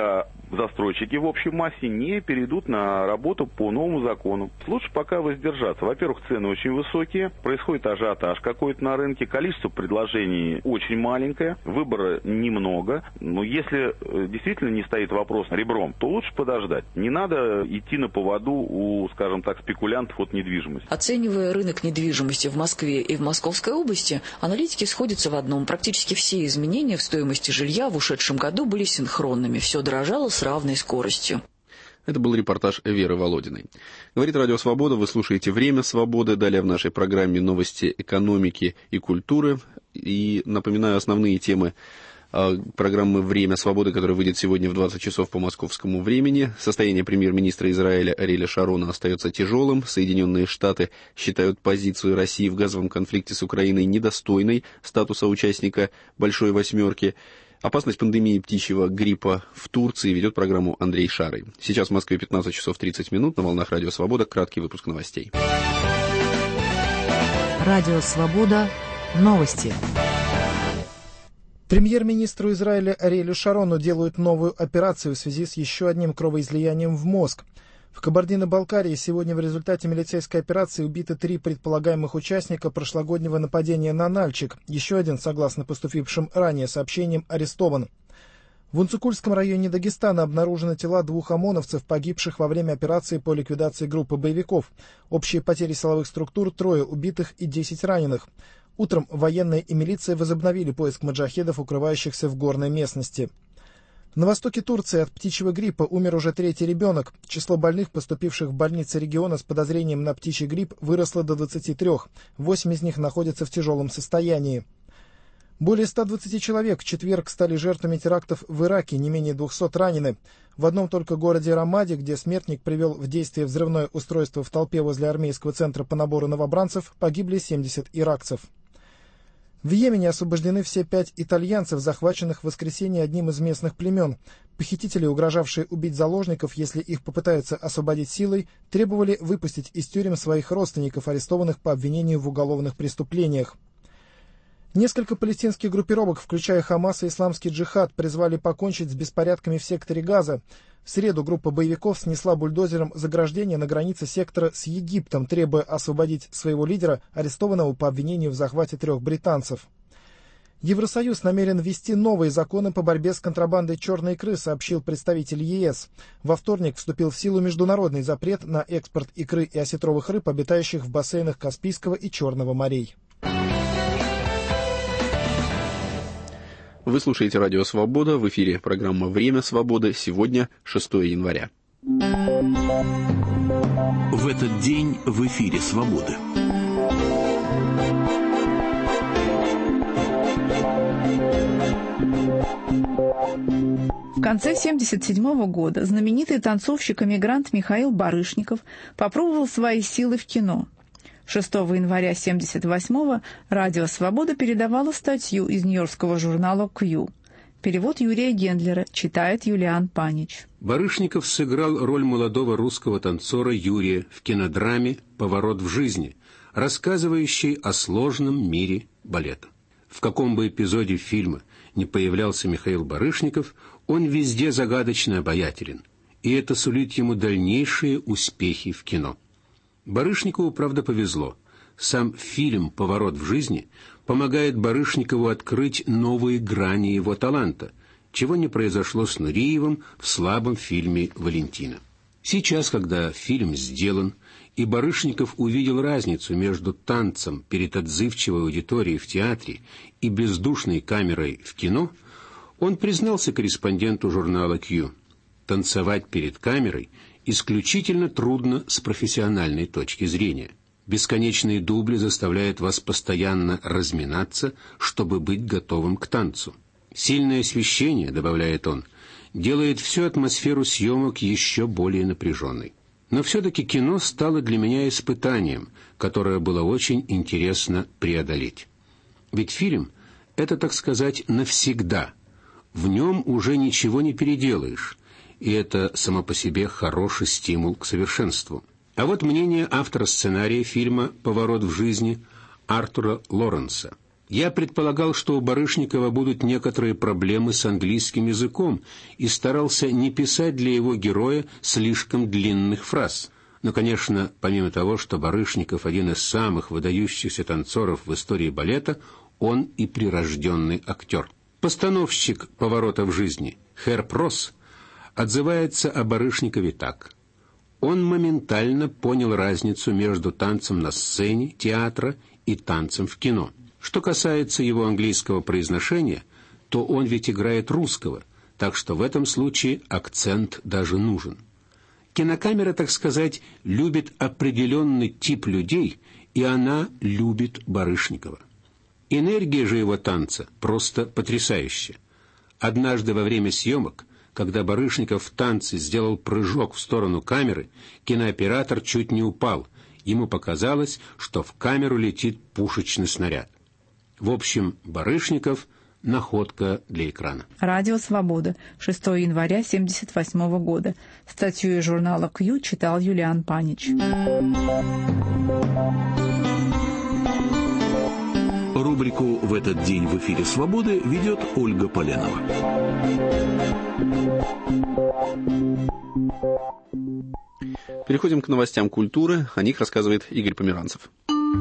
застройщики в общей массе не перейдут на работу по новому закону. Лучше пока воздержаться. Во-первых, цены очень высокие, происходит ажиотаж какой-то на рынке, количество предложений очень маленькое, выбора немного. Но если действительно не стоит вопрос ребром, то лучше подождать. Не надо идти на поводу у, скажем так, спекулянтов от недвижимости. Оценивая рынок недвижимости в Москве и в Московской области, аналитики сходятся в одном. Практически все изменения в стоимости жилья в ушедшем году были синхронными. Все дорожало с равной скоростью. Это был репортаж Веры Володиной. Говорит Радио Свобода, вы слушаете «Время свободы». Далее в нашей программе новости экономики и культуры. И напоминаю основные темы программы «Время свободы», которая выйдет сегодня в двадцать часов по московскому времени. Состояние премьер-министра Израиля Ариэля Шарона остается тяжелым. Соединенные Штаты считают позицию России в газовом конфликте с Украиной недостойной статуса участника «Большой восьмерки». Опасность пандемии птичьего гриппа в Турции ведет программу Андрей Шарый. Сейчас в Москве пятнадцать часов тридцать минут. На волнах Радио Свобода краткий выпуск новостей. Радио Свобода. Новости. Премьер-министру Израиля Ариэлю Шарону делают новую операцию в связи с еще одним кровоизлиянием в мозг. В Кабардино-Балкарии сегодня в результате милицейской операции убиты три предполагаемых участника прошлогоднего нападения на Нальчик. Еще один, согласно поступившим ранее сообщениям, арестован. В Унцукульском районе Дагестана обнаружены тела двух ОМОНовцев, погибших во время операции по ликвидации группы боевиков. Общие потери силовых структур – трое убитых и десять раненых. Утром военные и милиция возобновили поиск маджахедов, укрывающихся в горной местности. На востоке Турции от птичьего гриппа умер уже третий ребенок. Число больных, поступивших в больницы региона с подозрением на птичий грипп, выросло до двадцати трёх. Восемь из них находятся в тяжелом состоянии. Более ста двадцати человек в четверг стали жертвами терактов в Ираке, не менее двухсот ранены. В одном только городе Рамади, где смертник привел в действие взрывное устройство в толпе возле армейского центра по набору новобранцев, погибли семьдесят иракцев. В Йемене освобождены все пять итальянцев, захваченных в воскресенье одним из местных племен. Похитители, угрожавшие убить заложников, если их попытаются освободить силой, требовали выпустить из тюрем своих родственников, арестованных по обвинению в уголовных преступлениях. Несколько палестинских группировок, включая Хамас и Исламский джихад, призвали покончить с беспорядками в секторе Газа. В среду группа боевиков снесла бульдозером заграждение на границе сектора с Египтом, требуя освободить своего лидера, арестованного по обвинению в захвате трех британцев. Евросоюз намерен ввести новые законы по борьбе с контрабандой черной икры, сообщил представитель ЕС. Во вторник вступил в силу международный запрет на экспорт икры и осетровых рыб, обитающих в бассейнах Каспийского и Черного морей. Вы слушаете Радио Свобода. В эфире программа «Время свободы». Сегодня шестое января. В этот день в эфире «Свободы». В конце семьдесят седьмого года знаменитый танцовщик-эмигрант Михаил Барышников попробовал свои силы в кино. шестого января семьдесят восьмого «Радио Свобода» передавало статью из нью-йоркского журнала «Кью». Перевод Юрия Гендлера, читает Юлиан Панич. Барышников сыграл роль молодого русского танцора Юрия в кинодраме «Поворот в жизни», рассказывающей о сложном мире балета. В каком бы эпизоде фильма не появлялся Михаил Барышников, он везде загадочно обаятелен, и это сулит ему дальнейшие успехи в кино. Барышникову, правда, повезло. Сам фильм «Поворот в жизни» помогает Барышникову открыть новые грани его таланта, чего не произошло с Нуриевым в слабом фильме «Валентина». Сейчас, когда фильм сделан, и Барышников увидел разницу между танцем перед отзывчивой аудиторией в театре и бездушной камерой в кино, он признался корреспонденту журнала «Кью». Танцевать перед камерой исключительно трудно с профессиональной точки зрения. Бесконечные дубли заставляют вас постоянно разминаться, чтобы быть готовым к танцу. Сильное освещение, добавляет он, делает всю атмосферу съемок еще более напряженной. Но все-таки кино стало для меня испытанием, которое было очень интересно преодолеть. Ведь фильм — это, так сказать, навсегда. В нем уже ничего не переделаешь, и это само по себе хороший стимул к совершенству. А вот мнение автора сценария фильма «Поворот в жизни» Артура Лоренса. Я предполагал, что у Барышникова будут некоторые проблемы с английским языком, и старался не писать для его героя слишком длинных фраз. Но, конечно, помимо того, что Барышников один из самых выдающихся танцоров в истории балета, он и прирожденный актер. Постановщик «Поворотов жизни» Херб Росс отзывается о Барышникове так. Он моментально понял разницу между танцем на сцене театра и танцем в кино. Что касается его английского произношения, то он ведь играет русского, так что в этом случае акцент даже нужен. Кинокамера, так сказать, любит определенный тип людей, и она любит Барышникова. Энергия же его танца просто потрясающая. Однажды во время съемок, когда Барышников в танце сделал прыжок в сторону камеры, кинооператор чуть не упал. Ему показалось, что в камеру летит пушечный снаряд. В общем, Барышников – находка для экрана. Радио «Свобода», шестого января тысяча девятьсот семьдесят восьмого года. Статью из журнала «Кью» читал Юлиан Панич. Рубрику «В этот день в эфире «Свободы» ведет Ольга Поленова. Переходим к новостям культуры. О них рассказывает Игорь Померанцев.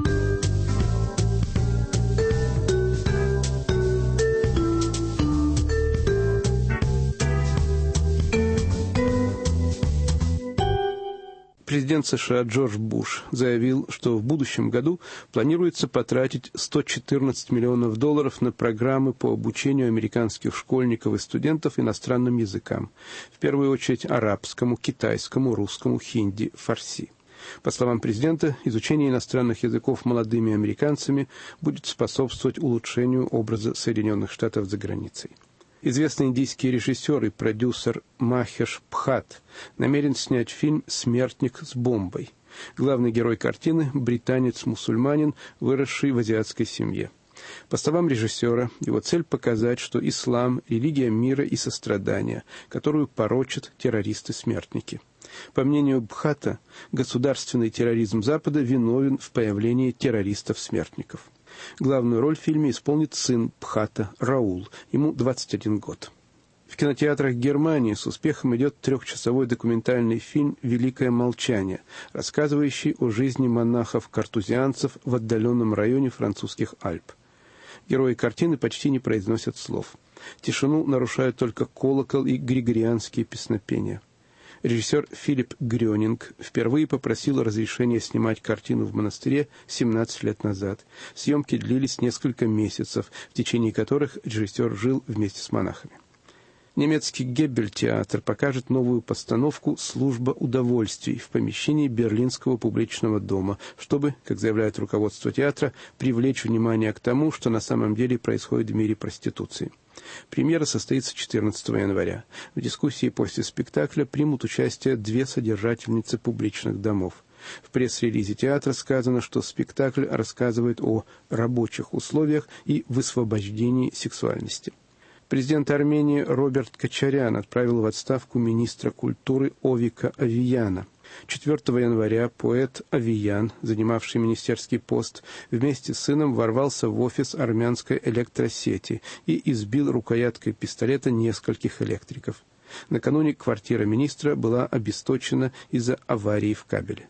Президент США Джордж Буш заявил, что в будущем году планируется потратить сто четырнадцать миллионов долларов на программы по обучению американских школьников и студентов иностранным языкам, в первую очередь арабскому, китайскому, русскому, хинди, фарси. По словам президента, изучение иностранных языков молодыми американцами будет способствовать улучшению образа Соединенных Штатов за границей. Известный индийский режиссер и продюсер Махеш Бхатт намерен снять фильм «Смертник с бомбой». Главный герой картины – британец-мусульманин, выросший в азиатской семье. По словам режиссера, его цель – показать, что ислам – религия мира и сострадания, которую порочат террористы-смертники. По мнению Бхатта, государственный терроризм Запада виновен в появлении террористов-смертников. Главную роль в фильме исполнит сын Бхатта, Раул, ему двадцать один год. В кинотеатрах Германии с успехом идет трехчасовой документальный фильм «Великое молчание», рассказывающий о жизни монахов-картузианцев в отдаленном районе французских Альп. Герои картины почти не произносят слов. Тишину нарушают только колокол и григорианские песнопения. Режиссер Филипп Грёнинг впервые попросил разрешения снимать картину в монастыре семнадцать лет назад. Съемки длились несколько месяцев, в течение которых режиссер жил вместе с монахами. Немецкий Геббель-театр покажет новую постановку «Служба удовольствий» в помещении Берлинского публичного дома, чтобы, как заявляет руководство театра, привлечь внимание к тому, что на самом деле происходит в мире проституции. Премьера состоится четырнадцатого января. В дискуссии после спектакля примут участие две содержательницы публичных домов. В пресс-релизе театра сказано, что спектакль рассказывает о рабочих условиях и высвобождении сексуальности. Президент Армении Роберт Кочарян отправил в отставку министра культуры Овика Авияна. четвёртого января поэт Авиян, занимавший министерский пост, вместе с сыном ворвался в офис армянской электросети и избил рукояткой пистолета нескольких электриков. Накануне квартира министра была обесточена из-за аварии в кабеле.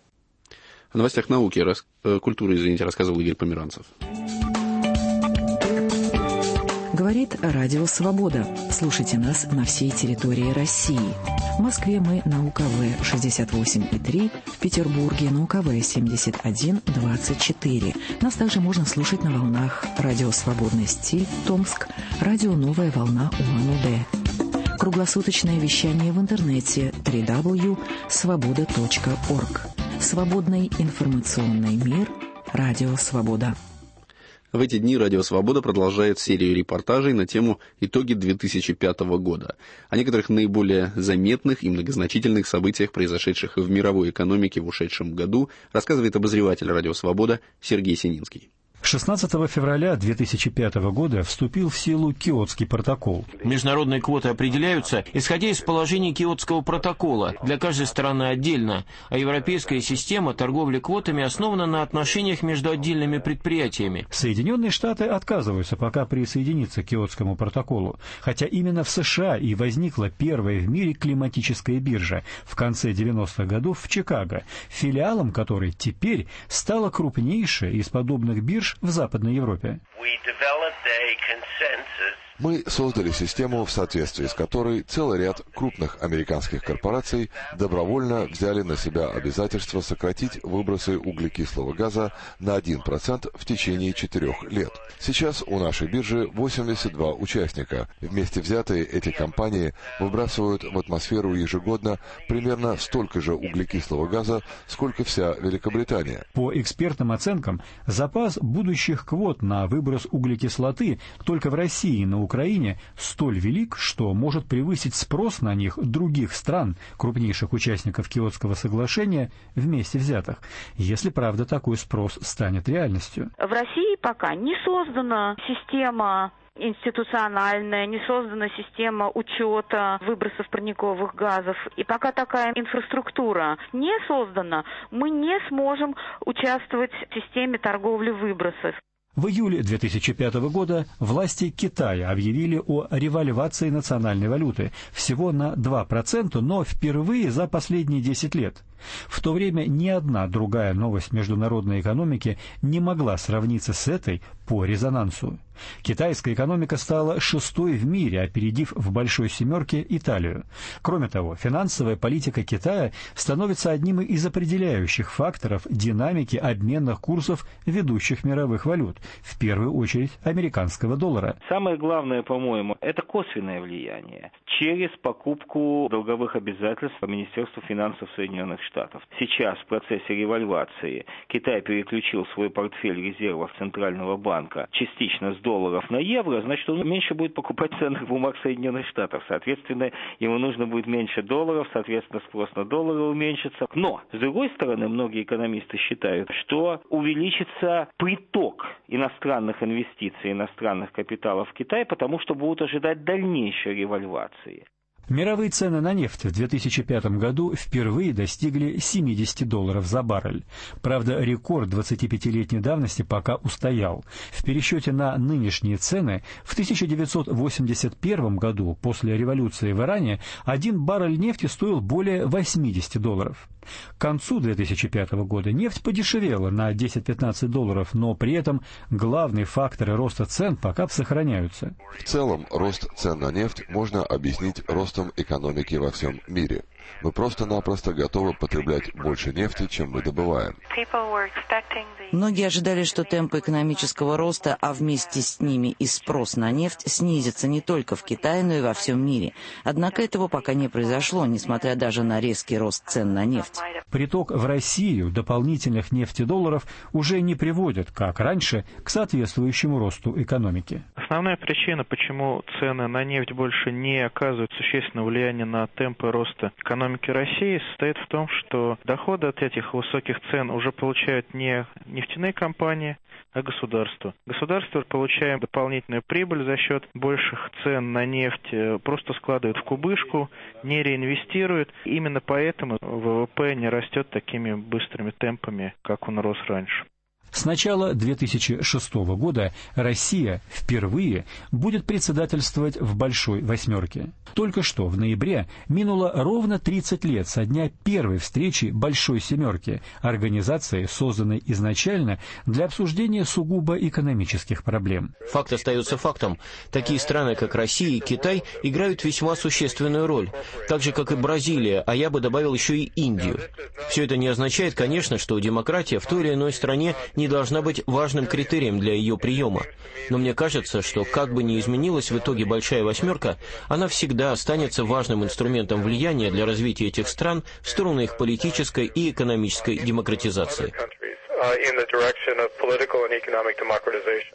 О новостях науки, рас... культуры, извините, рассказывал Игорь Померанцев. Говорит Радио Свобода. Слушайте нас на всей территории России. В Москве мы на У К В шестьдесят восемь и три, в Петербурге на У К В семьдесят один двадцать четыре. Нас также можно слушать на волнах Радио Свободный стиль, Томск, Радио Новая волна Улан-Удэ. Круглосуточное вещание в интернете дабл ю дабл ю дабл ю точка свобода точка орг. Свободный информационный мир. Радио Свобода. В эти дни Радио Свобода продолжает серию репортажей на тему «Итоги две тысячи пятого года», о некоторых наиболее заметных и многозначительных событиях, произошедших в мировой экономике в ушедшем году, рассказывает обозреватель Радио Свобода Сергей Сининский. шестнадцатого февраля две тысячи пятого года вступил в силу Киотский протокол. Международные квоты определяются, исходя из положений Киотского протокола, для каждой страны отдельно, а европейская система торговли квотами основана на отношениях между отдельными предприятиями. Соединенные Штаты отказываются пока присоединиться к Киотскому протоколу, хотя именно в США и возникла первая в мире климатическая биржа в конце девяностых годов в Чикаго, филиалом которой теперь стала крупнейшая из подобных бирж в Западной Европе. Мы создали систему, в соответствии с которой целый ряд крупных американских корпораций добровольно взяли на себя обязательство сократить выбросы углекислого газа на один процент в течение четырех лет. Сейчас у нашей биржи восемьдесят два участника. Вместе взятые эти компании выбрасывают в атмосферу ежегодно примерно столько же углекислого газа, сколько вся Великобритания. По экспертным оценкам, запас будущих квот на выброс углекислоты только в России и на Украине столь велик, что может превысить спрос на них других стран, крупнейших участников Киотского соглашения, вместе взятых, если, правда, такой спрос станет реальностью. В России пока не создана система институциональная, не создана система учета выбросов парниковых газов. И пока такая инфраструктура не создана, мы не сможем участвовать в системе торговли выбросов. В июле две тысячи пятого года власти Китая объявили о ревальвации национальной валюты всего на два процента, но впервые за последние десять лет. В то время ни одна другая новость международной экономики не могла сравниться с этой по резонансу. Китайская экономика стала шестой в мире, опередив в «Большой семерке» Италию. Кроме того, финансовая политика Китая становится одним из определяющих факторов динамики обменных курсов ведущих мировых валют, в первую очередь американского доллара. Самое главное, по-моему, это косвенное влияние через покупку долговых обязательств по Министерству финансов Соединенных Штатов. Сейчас в процессе ревальвации Китай переключил свой портфель резервов Центрального банка частично с долларов на евро, значит, он меньше будет покупать ценных бумаг Соединенных Штатов. Соответственно, ему нужно будет меньше долларов, соответственно, спрос на доллары уменьшится. Но, с другой стороны, многие экономисты считают, что увеличится приток иностранных инвестиций, иностранных капиталов в Китай, потому что будут ожидать дальнейшей ревальвации. Мировые цены на нефть в две тысячи пятом году впервые достигли семьдесят долларов за баррель. Правда, рекорд двадцатипятилетней давности пока устоял. В пересчете на нынешние цены в тысяча девятьсот восемьдесят первом году, после революции в Иране, один баррель нефти стоил более восемьдесят долларов. К концу две тысячи пятого года нефть подешевела на десять-пятнадцать долларов, но при этом главные факторы роста цен пока сохраняются. В целом, рост цен на нефть можно объяснить ростом экономики во всем мире. Мы просто-напросто готовы потреблять больше нефти, чем мы добываем. Многие ожидали, что темпы экономического роста, а вместе с ними и спрос на нефть, снизится не только в Китае, но и во всем мире. Однако этого пока не произошло, несмотря даже на резкий рост цен на нефть. Приток в Россию дополнительных нефтедолларов уже не приводит, как раньше, к соответствующему росту экономики. Основная причина, почему цены на нефть больше не оказывают существенного влияния на темпы роста экономики России, состоит в том, что доходы от этих высоких цен уже получают не нефтяные компании, а государство. Государство, получая дополнительную прибыль за счет больших цен на нефть, просто складывает в кубышку, не реинвестирует. Именно поэтому ВВП не растет такими быстрыми темпами, как он рос раньше. С начала две тысячи шестого года Россия впервые будет председательствовать в «Большой восьмерке». Только что в ноябре минуло ровно тридцать лет со дня первой встречи «Большой семерки», организации, созданной изначально для обсуждения сугубо экономических проблем. Факт остается фактом. Такие страны, как Россия и Китай, играют весьма существенную роль, так же, как и Бразилия, а я бы добавил еще и Индию. Все это не означает, конечно, что демократия в той или иной стране не должна быть важным критерием для ее приема. Но мне кажется, что как бы ни изменилась в итоге «Большая восьмерка», она всегда останется важным инструментом влияния для развития этих стран в сторону их политической и экономической демократизации.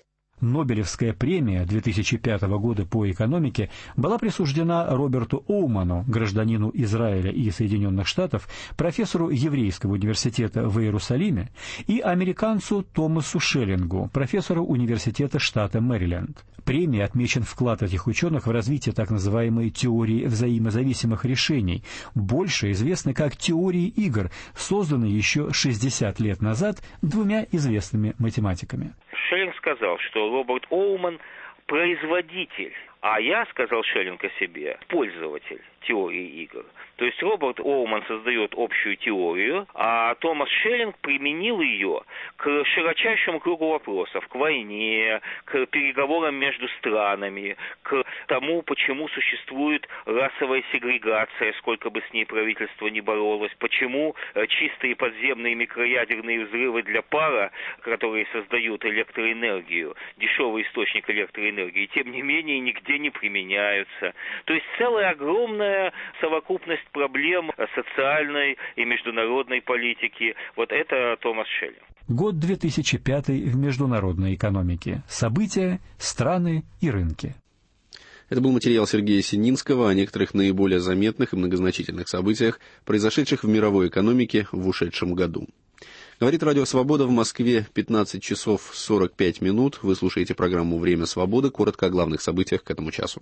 Нобелевская премия две тысячи пятого года по экономике была присуждена Роберту Оуману, гражданину Израиля и Соединенных Штатов, профессору Еврейского университета в Иерусалиме, и американцу Томасу Шеллингу, профессору университета штата Мэриленд. Премией отмечен вклад этих ученых в развитие так называемой теории взаимозависимых решений, больше известной как теории игр, созданной еще шестьдесят лет назад двумя известными математиками. Шеллинг сказал, что Роберт Оуман – производитель, а я, сказал Шеллинг о себе, пользователь теории игр. То есть Роберт Оуман создает общую теорию, а Томас Шеллинг применил ее к широчайшему кругу вопросов, к войне, к переговорам между странами, к тому, почему существует расовая сегрегация, сколько бы с ней правительство ни боролось, почему чистые подземные микроядерные взрывы для пара, которые создают электроэнергию, дешевый источник электроэнергии, тем не менее нигде не применяются. То есть целая огромная совокупность проблем социальной и международной политики. Вот это Томас Шеллинг. Год две тысячи пятый в международной экономике. События, страны и рынки. Это был материал Сергея Сининского о некоторых наиболее заметных и многозначительных событиях, произошедших в мировой экономике в ушедшем году. Говорит Радио Свобода, в Москве пятнадцать часов сорок пять минут. Вы слушаете программу «Время свободы». Коротко о главных событиях к этому часу.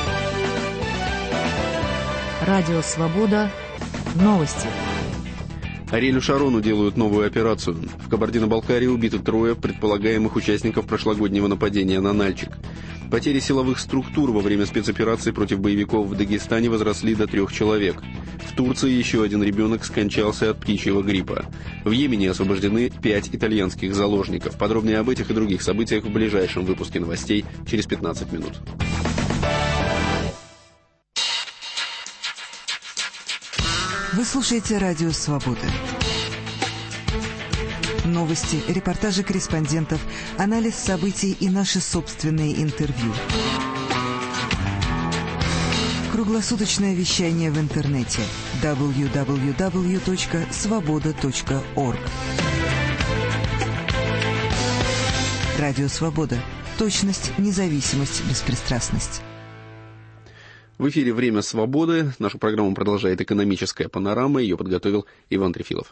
Радио Свобода. Новости. Ариэлю Шарону делают новую операцию. В Кабардино-Балкарии убиты трое предполагаемых участников прошлогоднего нападения на Нальчик. Потери силовых структур во время спецоперации против боевиков в Дагестане возросли до трех человек. В Турции еще один ребенок скончался от птичьего гриппа. В Йемене освобождены пять итальянских заложников. Подробнее об этих и других событиях в ближайшем выпуске новостей через пятнадцать минут. Вы слушаете Радио Свобода. Новости, репортажи корреспондентов, анализ событий и наши собственные интервью. Круглосуточное вещание в интернете дабл ю дабл ю дабл ю точка свобода точка орг. Радио Свобода. Точность, независимость, беспристрастность. В эфире «Время свободы». Нашу программу продолжает «Экономическая панорама». Ее подготовил Иван Трефилов.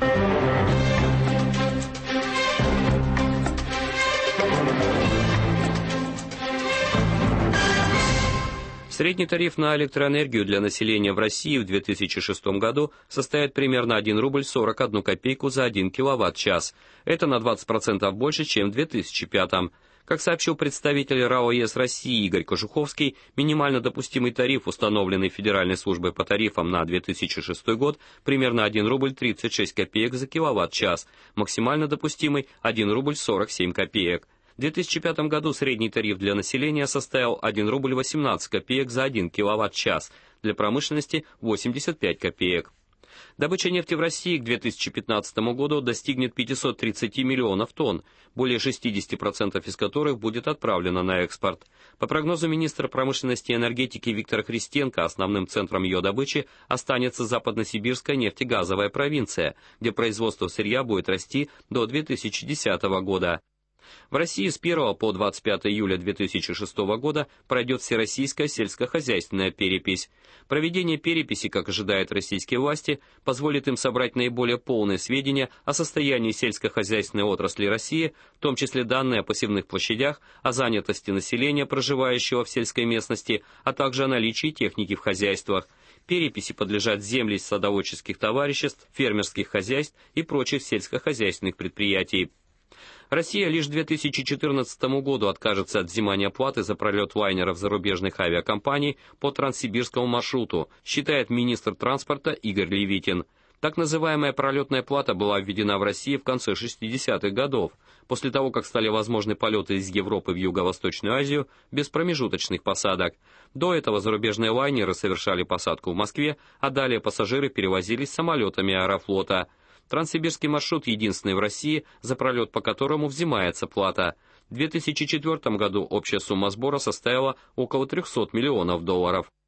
Средний тариф на электроэнергию для населения в России в две тысячи шестом году составит примерно один рубль сорок одну копейку за один киловатт-час. Это на двадцать процентов больше, чем в две тысячи пятом. Как сообщил представитель РАО ЕС России Игорь Кожуховский, минимально допустимый тариф, установленный Федеральной службой по тарифам на две тысячи шестой год, примерно один рубль тридцать шесть копеек за киловатт-час, максимально допустимый один рубль сорок семь копеек. В две тысячи пятом году средний тариф для населения составил один рубль восемнадцать копеек за один киловатт-час, для промышленности восемьдесят пять копеек. Добыча нефти в России к две тысячи пятнадцатому году достигнет пятьсот тридцать миллионов тонн, более шестьдесят процентов из которых будет отправлено на экспорт. По прогнозу министра промышленности и энергетики Виктора Христенко, основным центром ее добычи останется западносибирская нефтегазовая провинция, где производство сырья будет расти до две тысячи десятого года. В России с первого по двадцать пятое июля две тысячи шестого года пройдет всероссийская сельскохозяйственная перепись. Проведение переписи, как ожидают российские власти, позволит им собрать наиболее полные сведения о состоянии сельскохозяйственной отрасли России, в том числе данные о посевных площадях, о занятости населения, проживающего в сельской местности, а также о наличии техники в хозяйствах. Переписи подлежат земли садоводческих товариществ, фермерских хозяйств и прочих сельскохозяйственных предприятий. Россия лишь к две тысячи четырнадцатому году откажется от взимания платы за пролет лайнеров зарубежных авиакомпаний по транссибирскому маршруту, считает министр транспорта Игорь Левитин. Так называемая пролетная плата была введена в России в конце шестидесятых годов, после того, как стали возможны полеты из Европы в Юго-Восточную Азию без промежуточных посадок. До этого зарубежные лайнеры совершали посадку в Москве, а далее пассажиры перевозились самолетами Аэрофлота. Транссибирский маршрут единственный в России, за пролет по которому взимается плата. В две тысячи четвёртом году общая сумма сбора составила около трехсот миллионов долларов.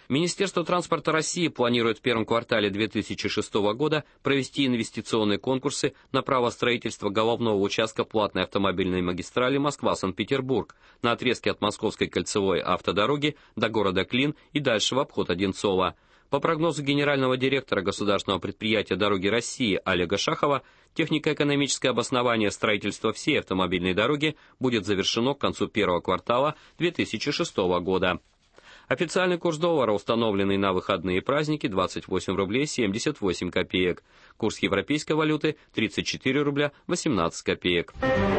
Министерство транспорта России планирует в первом квартале две тысячи шестого года провести инвестиционные конкурсы на право строительства головного участка платной автомобильной магистрали Москва-Санкт-Петербург на отрезке от Московской кольцевой автодороги до города Клин и дальше в обход Одинцова. По прогнозу генерального директора государственного предприятия «Дороги России» Олега Шахова, технико-экономическое обоснование строительства всей автомобильной дороги будет завершено к концу первого квартала две тысячи шестого года. Официальный курс доллара, установленный на выходные и праздники, двадцать восемь рублей семьдесят восемь копеек. Курс европейской валюты тридцать четыре рубля восемнадцать копеек.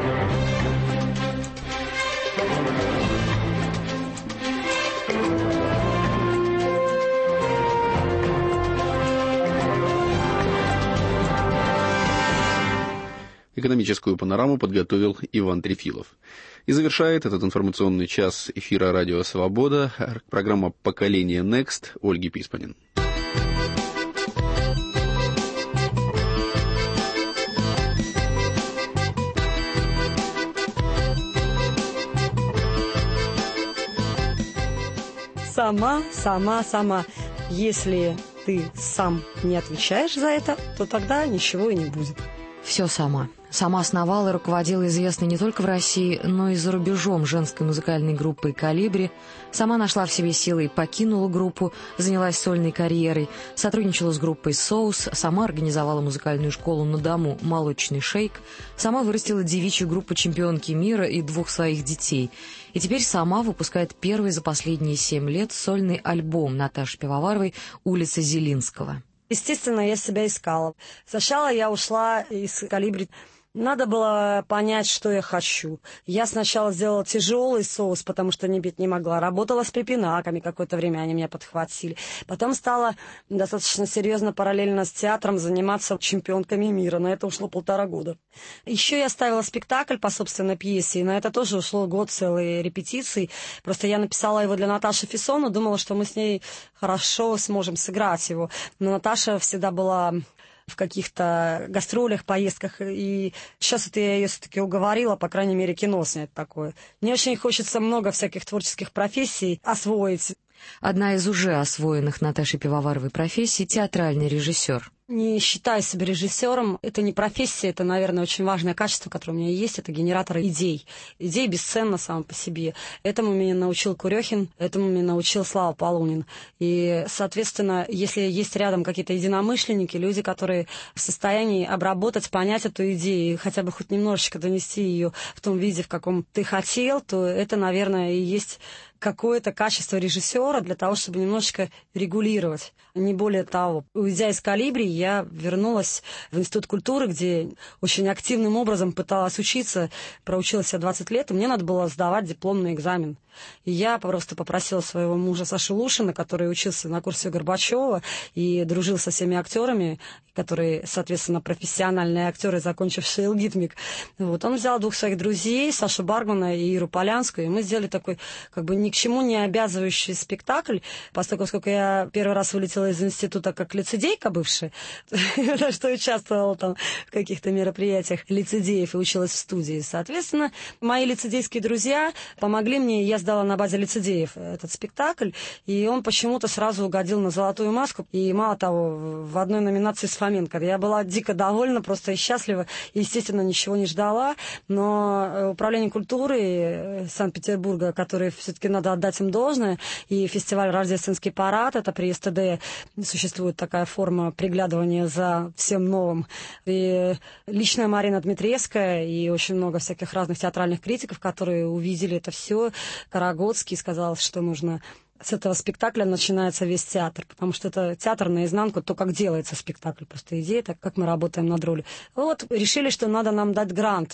Экономическую панораму подготовил Иван Трефилов. И завершает этот информационный час эфира «Радио Свобода» программа «Поколение Next» Ольги Писпанин. Сама, сама, сама. Если ты сам не отвечаешь за это, то тогда ничего и не будет. Все сама. Сама основала и руководила известной не только в России, но и за рубежом женской музыкальной группой «Колибри». Сама нашла в себе силы и покинула группу, занялась сольной карьерой, сотрудничала с группой «Соус», сама организовала музыкальную школу на дому «Молочный шейк», сама вырастила девичью группу чемпионки мира и двух своих детей. И теперь сама выпускает первый за последние семь лет сольный альбом Наташи Пивоваровой «Улица Зелинского». Естественно, я себя искала. Сначала я ушла из «Колибри». Надо было понять, что я хочу. Я сначала сделала тяжелый соус, потому что не петь не могла. Работала с припинаками какое-то время, они меня подхватили. Потом стала достаточно серьезно параллельно с театром заниматься чемпионками мира. На это ушло полтора года. Еще я ставила спектакль по собственной пьесе, и на это тоже ушло год целой репетиций. Просто я написала его для Наташи Фисона, думала, что мы с ней хорошо сможем сыграть его. Но Наташа всегда была в каких-то гастролях, поездках, и сейчас это я ее все-таки уговорила, по крайней мере, кино снять такое. Мне очень хочется много всяких творческих профессий освоить. Одна из уже освоенных Наташей Пивоваровой профессий — театральный режиссер. Не считаю себя режиссером. Это не профессия, это, наверное, очень важное качество, которое у меня есть. Это генератор идей. Идей бесценна сама по себе. Этому меня научил Курехин, этому меня научил Слава Полунин. И, соответственно, если есть рядом какие-то единомышленники, люди, которые в состоянии обработать, понять эту идею и хотя бы хоть немножечко донести ее в том виде, в каком ты хотел, то это, наверное, и есть какое-то качество режиссера для того, чтобы немножечко регулировать. Не более того. Уйдя из «Колибри», я вернулась в Институт культуры, где очень активным образом пыталась учиться. Проучилась я двадцать лет, и мне надо было сдавать дипломный экзамен. И я просто попросила своего мужа Сашу Лушина, который учился на курсе Горбачева и дружил со всеми актерами, которые, соответственно, профессиональные актеры, закончившие ИЛГИТМИК. Вот. Он взял двух своих друзей, Сашу Баргмана и Иру Полянскую, и мы сделали такой как бы ни к чему не обязывающий спектакль, поскольку сколько я первый раз вылетела из института как лицедейка бывшая, что участвовала там в каких-то мероприятиях лицедеев и училась в студии. Соответственно, мои лицедейские друзья помогли мне, я сдала на базе лицедеев этот спектакль, и он почему-то сразу угодил на «Золотую маску». И мало того, в одной номинации с Фоменко. Я была дико довольна, просто и счастлива, и, естественно, ничего не ждала, но Управление культуры Санкт-Петербурга, которое все-таки надо отдать им должное, и фестиваль «Рождественский парад», это при СТД существует такая форма приглядывания за всем новым. И лично Марина Дмитриевская, и очень много всяких разных театральных критиков, которые увидели это все. Карагодский сказал, что нужно... С этого спектакля начинается весь театр, потому что это театр наизнанку, то, как делается спектакль. Просто идея, так как мы работаем над ролью. Вот, решили, что надо нам дать грант.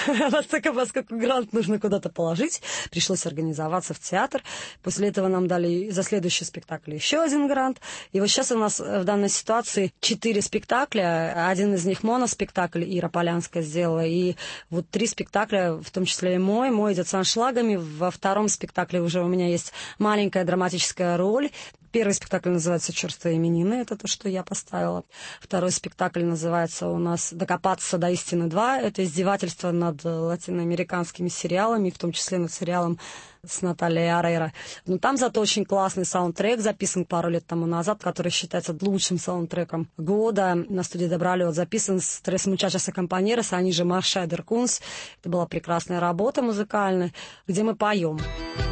Поскольку грант нужно куда-то положить, пришлось организоваться в театр. После этого нам дали за следующий спектакль еще один грант. И вот сейчас у нас в данной ситуации четыре спектакля. Один из них моноспектакль Ира Полянская сделала. И вот три спектакля, в том числе и мой. Мой идет с аншлагами. Во втором спектакле уже у меня есть маленькая драматическая роль. Первый спектакль называется «Черствые именины», это то, что я поставила. Второй спектакль называется у нас «Докопаться до истины два». Это издевательство над латиноамериканскими сериалами, в том числе над сериалом с Натальей Орейро. Но там зато очень классный саундтрек, записан пару лет тому назад, который считается лучшим саундтреком года. На студии Добролет записан с «Tres muchachas compañeras», они же Маша Деркунс. Это была прекрасная работа музыкальная, где мы поем.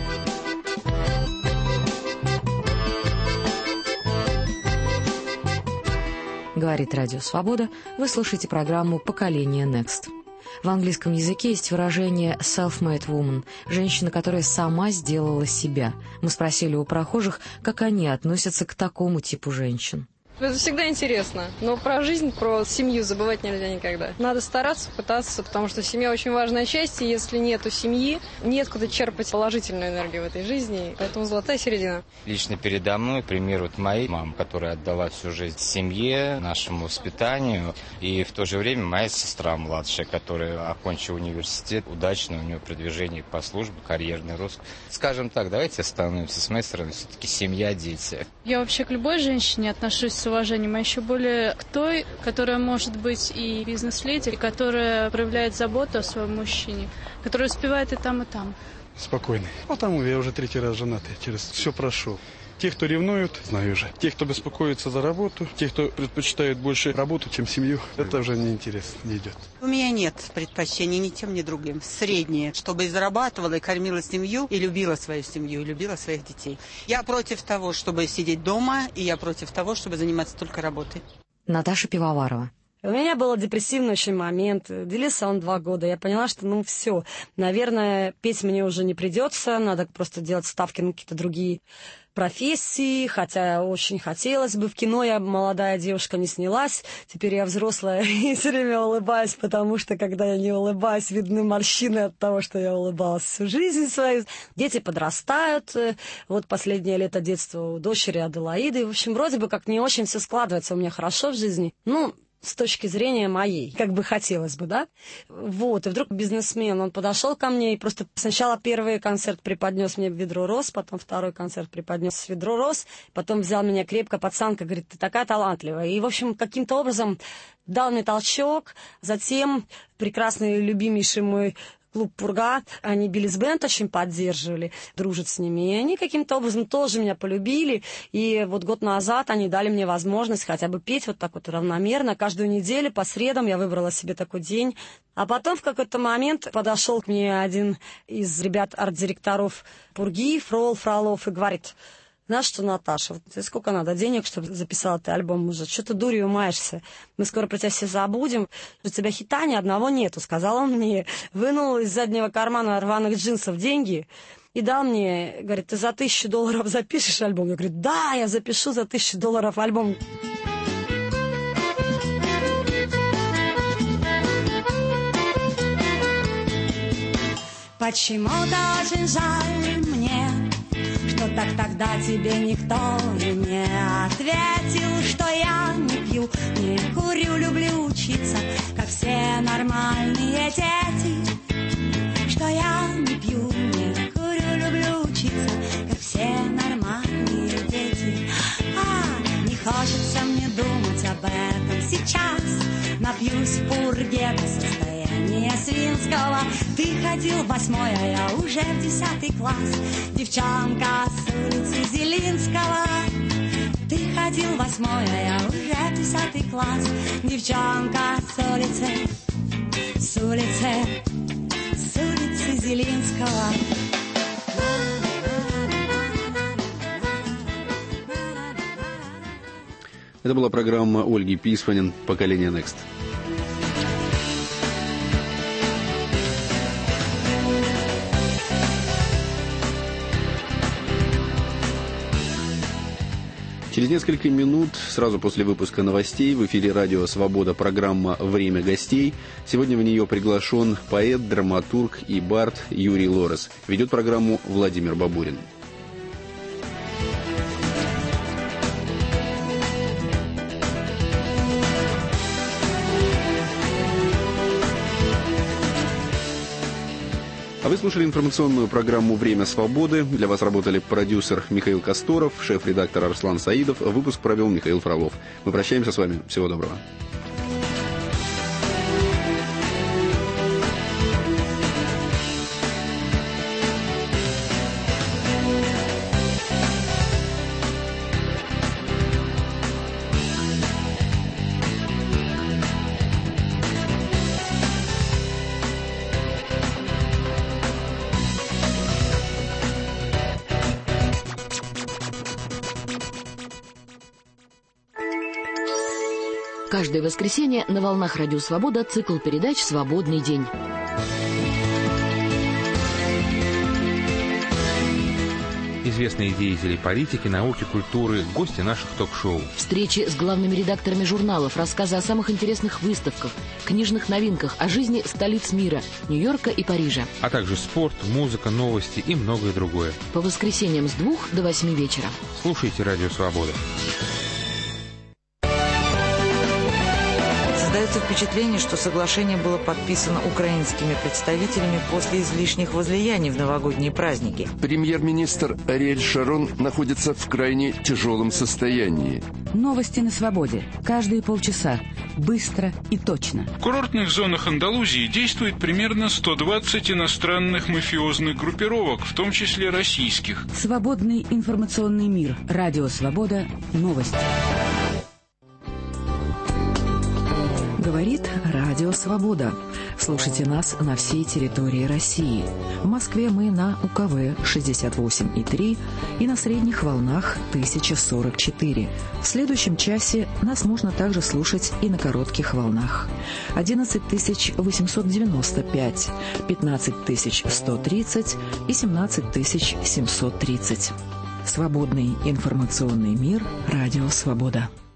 Говорит Радио Свобода. Вы слушаете программу «Поколение Next». В английском языке есть выражение «self-made woman» — женщина, которая сама сделала себя. Мы спросили у прохожих, как они относятся к такому типу женщин. Это всегда интересно, но про жизнь, про семью забывать нельзя никогда. Надо стараться, пытаться, потому что семья очень важная часть, и если нету семьи, нет куда черпать положительную энергию в этой жизни, поэтому золотая середина. Лично передо мной пример вот моей мамы, которая отдала всю жизнь семье, нашему воспитанию, и в то же время моя сестра младшая, которая окончила университет, удачно у нее продвижение по службе, карьерный рост. Скажем так, давайте остановимся с моей стороны, все-таки семья, дети. Я вообще к любой женщине отношусь с уважением, а еще более к той, которая может быть и бизнес-леди, и которая проявляет заботу о своем мужчине, которая успевает и там, и там. Спокойный. Потому я уже третий раз женатый, через все прошел. Те, кто ревнуют, знаю уже. Те, кто беспокоится за работу, те, кто предпочитает больше работу, чем семью, это уже неинтересно, не идет. У меня нет предпочтений ни тем, ни другим. Среднее, чтобы и зарабатывала, и кормила семью, и любила свою семью, и любила своих детей. Я против того, чтобы сидеть дома, и я против того, чтобы заниматься только работой. Наташа Пивоварова. У меня был депрессивный очень момент. Длился он два года. Я поняла, что ну все, наверное, петь мне уже не придется. Надо просто делать ставки на какие-то другие профессии, хотя очень хотелось бы. В кино я молодая девушка не снялась. Теперь я взрослая и все время улыбаюсь, потому что, когда я не улыбаюсь, видны морщины от того, что я улыбалась всю жизнь свою. Дети подрастают. Вот последнее лето детства у дочери Аделаиды. В общем, вроде бы как не очень все складывается у меня хорошо в жизни. Ну, с точки зрения моей, как бы хотелось бы, да? Вот, и вдруг бизнесмен, он подошел ко мне и просто сначала первый концерт преподнес мне ведро роз, потом второй концерт преподнес ведро роз, потом взял меня крепко под санко, говорит, ты такая талантливая. И, в общем, каким-то образом дал мне толчок, затем прекрасный, любимейший мой клуб «Пурга», они Биллис Бенд очень поддерживали, дружат с ними. И они каким-то образом тоже меня полюбили. И вот год назад они дали мне возможность хотя бы петь вот так вот равномерно. Каждую неделю по средам я выбрала себе такой день. А потом в какой-то момент подошел к мне один из ребят арт-директоров «Пурги», Фрол Фролов, и говорит: знаешь что, Наташа, вот тебе сколько надо денег, чтобы записала ты альбом уже? Что ты дурью маешься? Мы скоро про тебя все забудем. У тебя хита ни одного нету, сказал он мне. Вынул из заднего кармана рваных джинсов деньги и дал мне, говорит, ты за тысячу долларов запишешь альбом? Я говорю, да, я запишу за тысячу долларов альбом. Почему-то очень жаль мне, что так тогда тебе никто и не ответил, что я не пью, не курю, люблю учиться, как все нормальные дети. Что я не пью, не курю, люблю учиться, как все нормальные дети. А, не хочется мне думать об этом сейчас. Напьюсь в пурге до состояния свинского. Ты ходил в восьмой, а я уже в десятый класс. Девчонка с улицы Зелинского. Ты ходил в восьмой, а я уже в десятый класс. Девчонка с улицы, с улицы, с улицы Зелинского. Это была программа Ольги Писфанин «Поколение Next». Через несколько минут, сразу после выпуска новостей, в эфире радио «Свобода» программа «Время гостей». Сегодня в нее приглашен поэт, драматург и бард Юрий Лорес. Ведет программу Владимир Бабурин. А вы слушали информационную программу «Время свободы». Для вас работали продюсер Михаил Косторов, шеф-редактор Арслан Саидов. Выпуск провел Михаил Фролов. Мы прощаемся с вами. Всего доброго. Каждое воскресенье на волнах Радио Свобода цикл передач «Свободный день». Известные деятели политики, науки, культуры, гости наших ток-шоу. Встречи с главными редакторами журналов, рассказы о самых интересных выставках, книжных новинках, о жизни столиц мира, Нью-Йорка и Парижа. А также спорт, музыка, новости и многое другое. По воскресеньям с двух до восьми вечера. Слушайте Радио Свобода. Создается впечатление, что соглашение было подписано украинскими представителями после излишних возлияний в новогодние праздники. Премьер-министр Ариэль Шарон находится в крайне тяжелом состоянии. Новости на свободе. Каждые полчаса. Быстро и точно. В курортных зонах Андалузии действует примерно сто двадцать иностранных мафиозных группировок, в том числе российских. Свободный информационный мир. Радио Свобода. Новости. Говорит Радио Свобода. Слушайте нас на всей территории России. В Москве мы на У К В шестьдесят восемь и три и на средних волнах тысяча сорок четыре. В следующем часе нас можно также слушать и на коротких волнах. одиннадцать тысяч восемьсот девяносто пять, пятнадцать тысяч сто тридцать и семнадцать тысяч семьсот тридцать. Свободный информационный мир. Радио Свобода.